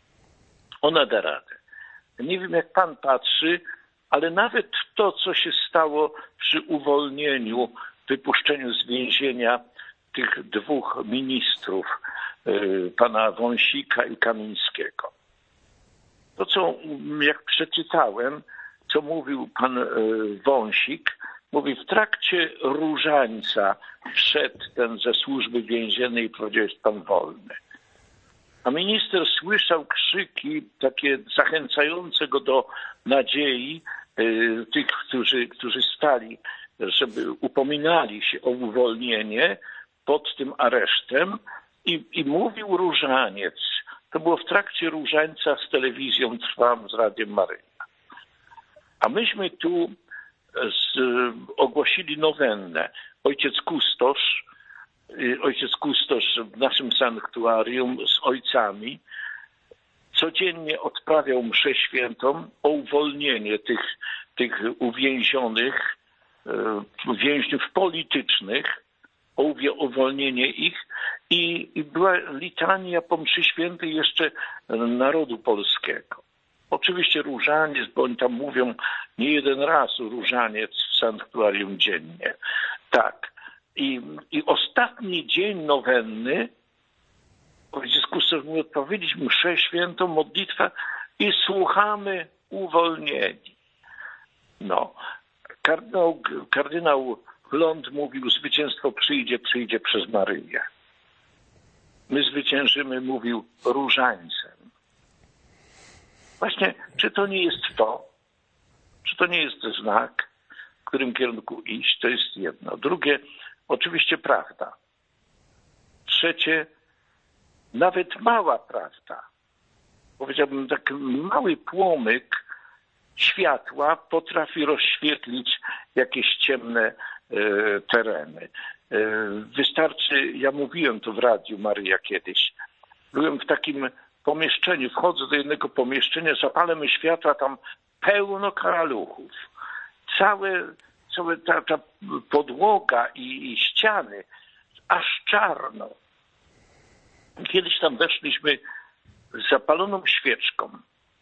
S9: Nie wiem, jak Pan patrzy, ale nawet to, co się stało przy uwolnieniu, wypuszczeniu z więzienia tych dwóch ministrów, pana Wąsika i Kamińskiego. To, co jak przeczytałem, co mówił pan Wąsik, mówi, w trakcie różańca wszedł ten ze służby więziennej i powiedział, jest pan wolny. A minister słyszał krzyki takie zachęcające go do nadziei tych, którzy stali, żeby upominali się o uwolnienie pod tym aresztem i mówił różaniec. To było w trakcie różańca z telewizją Trwam, z Radiem Maryja. A myśmy tu ogłosili nowennę. Ojciec kustosz w naszym sanktuarium z ojcami codziennie odprawiał mszę świętą o uwolnienie tych uwięzionych więźniów politycznych, o uwolnienie ich i była litania po mszy świętej jeszcze narodu polskiego. Oczywiście różaniec, bo oni tam mówią nie jeden raz różaniec w sanktuarium dziennie. Tak. I ostatni dzień nowenny, w związku z tym odpowiedzieć mszę świętą, modlitwę i słuchamy uwolnieni. No. Kardynał Ląd mówił, zwycięstwo przyjdzie przez Maryję. My zwyciężymy, mówił, różańcem. Właśnie, czy to nie jest to? Czy to nie jest znak, w którym kierunku iść? To jest jedno. Drugie, oczywiście prawda. Trzecie, nawet mała prawda. Powiedziałbym, tak mały płomyk światła potrafi rozświetlić jakieś ciemne tereny. Wystarczy, ja mówiłem to w Radiu Maryja kiedyś, byłem w takim pomieszczeniu, wchodzę do jednego pomieszczenia, zapalamy światła, tam pełno karaluchów. Ta podłoga i ściany, aż czarno. Kiedyś tam weszliśmy z zapaloną świeczką.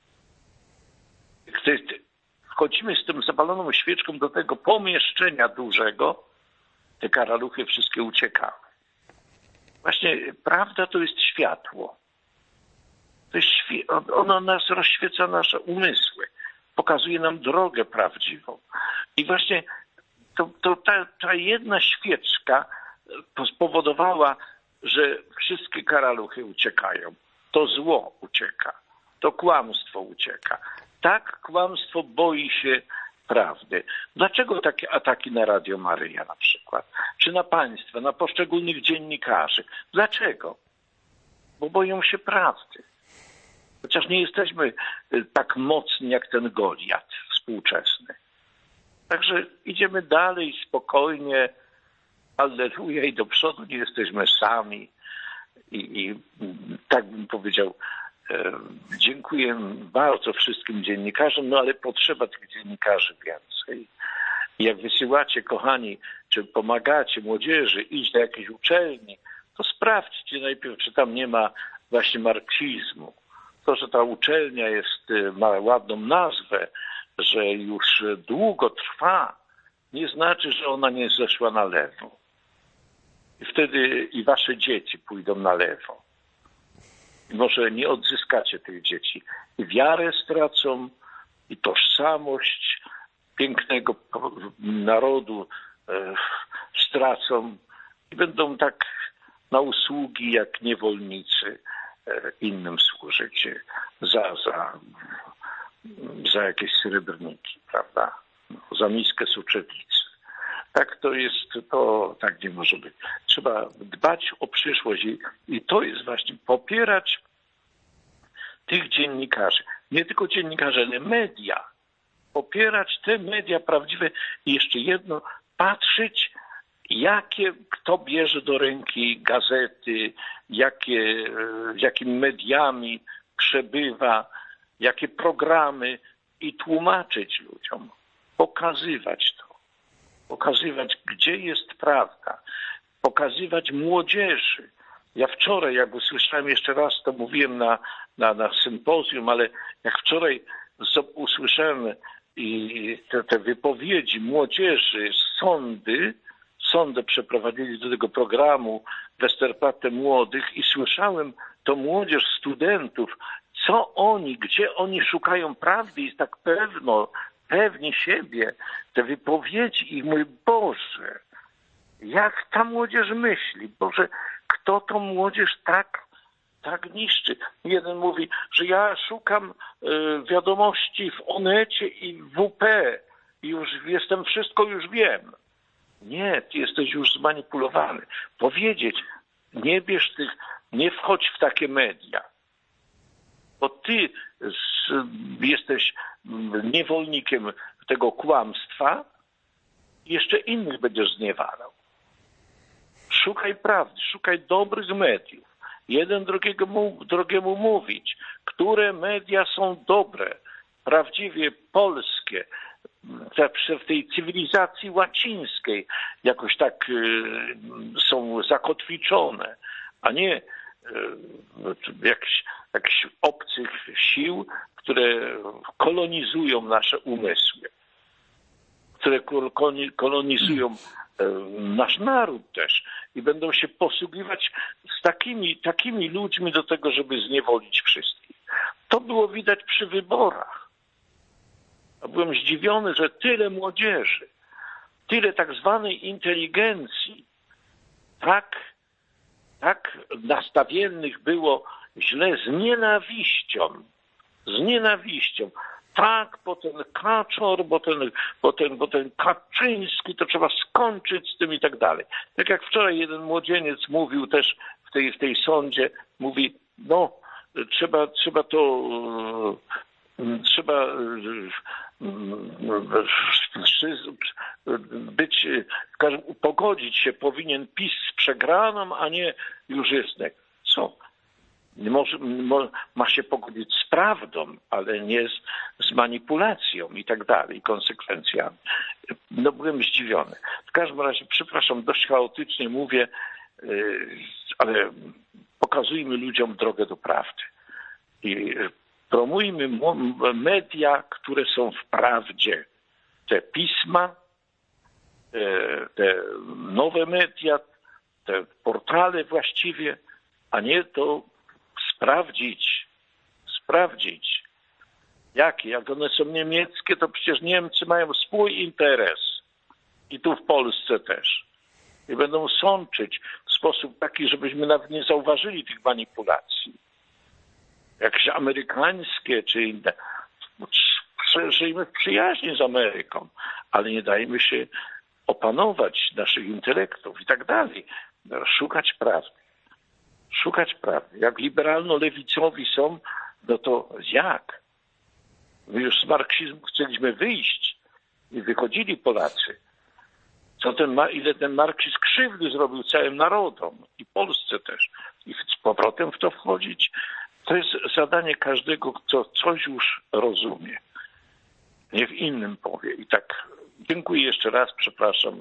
S9: Wchodzimy z tym zapaloną świeczką do tego pomieszczenia dużego, te karaluchy wszystkie uciekały. Właśnie prawda to jest światło. To jest ono nas rozświeca nasze umysły. Pokazuje nam drogę prawdziwą. I właśnie ta jedna świeczka spowodowała, że wszystkie karaluchy uciekają. To zło ucieka. To kłamstwo ucieka. Tak, kłamstwo boi się prawdy. Dlaczego takie ataki na Radio Maryja na przykład? Czy na państwa, na poszczególnych dziennikarzy? Dlaczego? Bo boją się prawdy. Chociaż nie jesteśmy tak mocni jak ten Goliat współczesny. Także idziemy dalej spokojnie. Alleluja i do przodu, nie jesteśmy sami. I tak bym powiedział, dziękuję bardzo wszystkim dziennikarzom, no ale potrzeba tych dziennikarzy więcej. I jak wysyłacie, kochani, czy pomagacie młodzieży iść do jakiejś uczelni, to sprawdźcie najpierw, czy tam nie ma właśnie marksizmu. To, że ta uczelnia ma ładną nazwę, że już długo trwa, nie znaczy, że ona nie zeszła na lewo. I wtedy i wasze dzieci pójdą na lewo. I może nie odzyskacie tych dzieci. I wiarę stracą, i tożsamość pięknego narodu stracą. I będą tak na usługi jak niewolnicy innym służyć za jakieś srebrniki, prawda? Za miskę soczewnicy. Tak to jest, to tak nie może być. Trzeba dbać o przyszłość i to jest właśnie popierać tych dziennikarzy. Nie tylko dziennikarzy, ale media. Popierać te media prawdziwe i jeszcze jedno, patrzeć, kto bierze do ręki gazety, jakimi mediami przebywa, jakie programy i tłumaczyć ludziom, pokazywać to. Pokazywać, gdzie jest prawda. Pokazywać młodzieży. Ja wczoraj, jak usłyszałem jeszcze raz, to mówiłem na sympozjum, ale jak wczoraj usłyszałem te wypowiedzi młodzieży, sądy przeprowadzili do tego programu Westerplatte Młodych i słyszałem to młodzież, studentów, gdzie oni szukają prawdy i tak pewni siebie, te wypowiedzi i mój Boże, jak ta młodzież myśli? Boże, kto tą młodzież tak niszczy? Jeden mówi, że ja szukam wiadomości w Onecie i w WP i już wszystko już wiem. Nie, ty jesteś już zmanipulowany. Powiedzieć, nie wchodź w takie media. Bo ty jesteś niewolnikiem tego kłamstwa i jeszcze innych będziesz zniewalał. Szukaj prawdy, szukaj dobrych mediów. jeden drugiemu mówić, które media są dobre, prawdziwie polskie, w tej cywilizacji łacińskiej jakoś tak są zakotwiczone, a nie jakichś obcych sił, które kolonizują nasze umysły, które kolonizują nasz naród też i będą się posługiwać z takimi ludźmi do tego, żeby zniewolić wszystkich. To było widać przy wyborach. Byłem zdziwiony, że tyle młodzieży, tyle tak zwanej inteligencji, tak nastawionych było źle z nienawiścią. Tak, bo ten Kaczor, bo ten Kaczyński, to trzeba skończyć z tym i tak dalej. Tak jak wczoraj jeden młodzieniec mówił też w tej sądzie, mówi, no trzeba pogodzić się powinien PiS z przegraną, a nie Jurzysnek. Co? Ma się pogodzić z prawdą, ale nie z manipulacją i tak dalej, konsekwencjami. No byłem zdziwiony. W każdym razie, przepraszam, dość chaotycznie mówię, ale pokazujmy ludziom drogę do prawdy. I promujmy media, które są w prawdzie. Te pisma, te nowe media, te portale właściwie, a nie to sprawdzić. Jakie? Jak one są niemieckie, to przecież Niemcy mają swój interes. I tu w Polsce też. I będą sączyć w sposób taki, żebyśmy nawet nie zauważyli tych manipulacji. Jakieś amerykańskie czy inne. Żyjmy w przyjaźni z Ameryką, ale nie dajmy się opanować naszych intelektów i tak dalej. Szukać prawdy. Jak liberalno-lewicowi są, no to jak? My już z marksizmu chcieliśmy wyjść i wychodzili Polacy. Ile ten marksizm krzywdy zrobił całym narodom i Polsce też. I z powrotem w to wchodzić, to jest zadanie każdego, kto coś już rozumie. Nie w innym powie. I tak dziękuję jeszcze raz, przepraszam.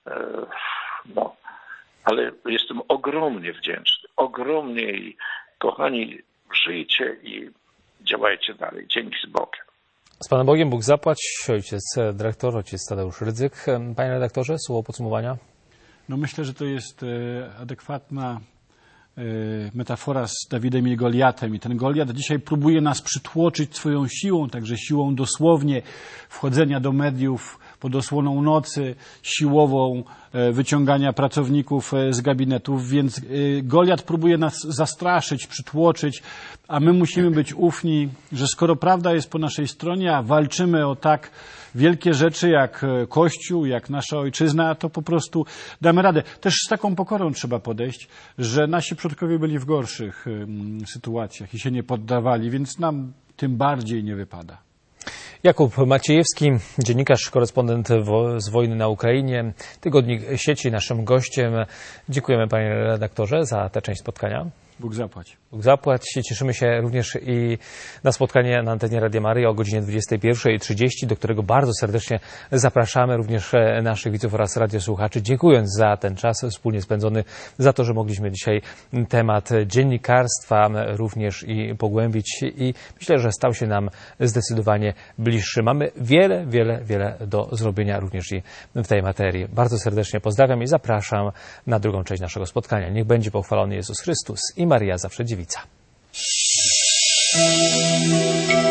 S9: Ale jestem ogromnie wdzięczny. Ogromnie i kochani, żyjcie i działajcie dalej. Dzięki z Bogiem.
S1: Z Panem Bogiem, Bóg zapłać. Ojciec dyrektor, ojciec Tadeusz Rydzyk. Panie redaktorze, słowo podsumowania.
S2: No myślę, że to jest adekwatna metafora z Dawidem i Goliatem. I ten Goliat dzisiaj próbuje nas przytłoczyć swoją siłą, także siłą dosłownie wchodzenia do mediów pod osłoną nocy, siłową wyciągania pracowników z gabinetów, więc Goliat próbuje nas zastraszyć, przytłoczyć, a my musimy być ufni, że skoro prawda jest po naszej stronie, a walczymy o tak wielkie rzeczy jak Kościół, jak nasza ojczyzna, to po prostu damy radę. Też z taką pokorą trzeba podejść, że nasi przodkowie byli w gorszych sytuacjach i się nie poddawali, więc nam tym bardziej nie wypada.
S1: Jakub Maciejewski, dziennikarz, korespondent z wojny na Ukrainie, Tygodnik Sieci, naszym gościem. Dziękujemy, panie redaktorze, za tę część spotkania.
S2: Bóg zapłać.
S1: Bóg zapłać. Cieszymy się również i na spotkanie na antenie Radia Maryja o godzinie 21:30, do którego bardzo serdecznie zapraszamy również naszych widzów oraz radiosłuchaczy, dziękując za ten czas wspólnie spędzony, za to, że mogliśmy dzisiaj temat dziennikarstwa również i pogłębić i myślę, że stał się nam zdecydowanie bliższy. Mamy wiele do zrobienia również i w tej materii. Bardzo serdecznie pozdrawiam i zapraszam na drugą część naszego spotkania. Niech będzie pochwalony Jezus Chrystus i Maryja zawsze dziewica.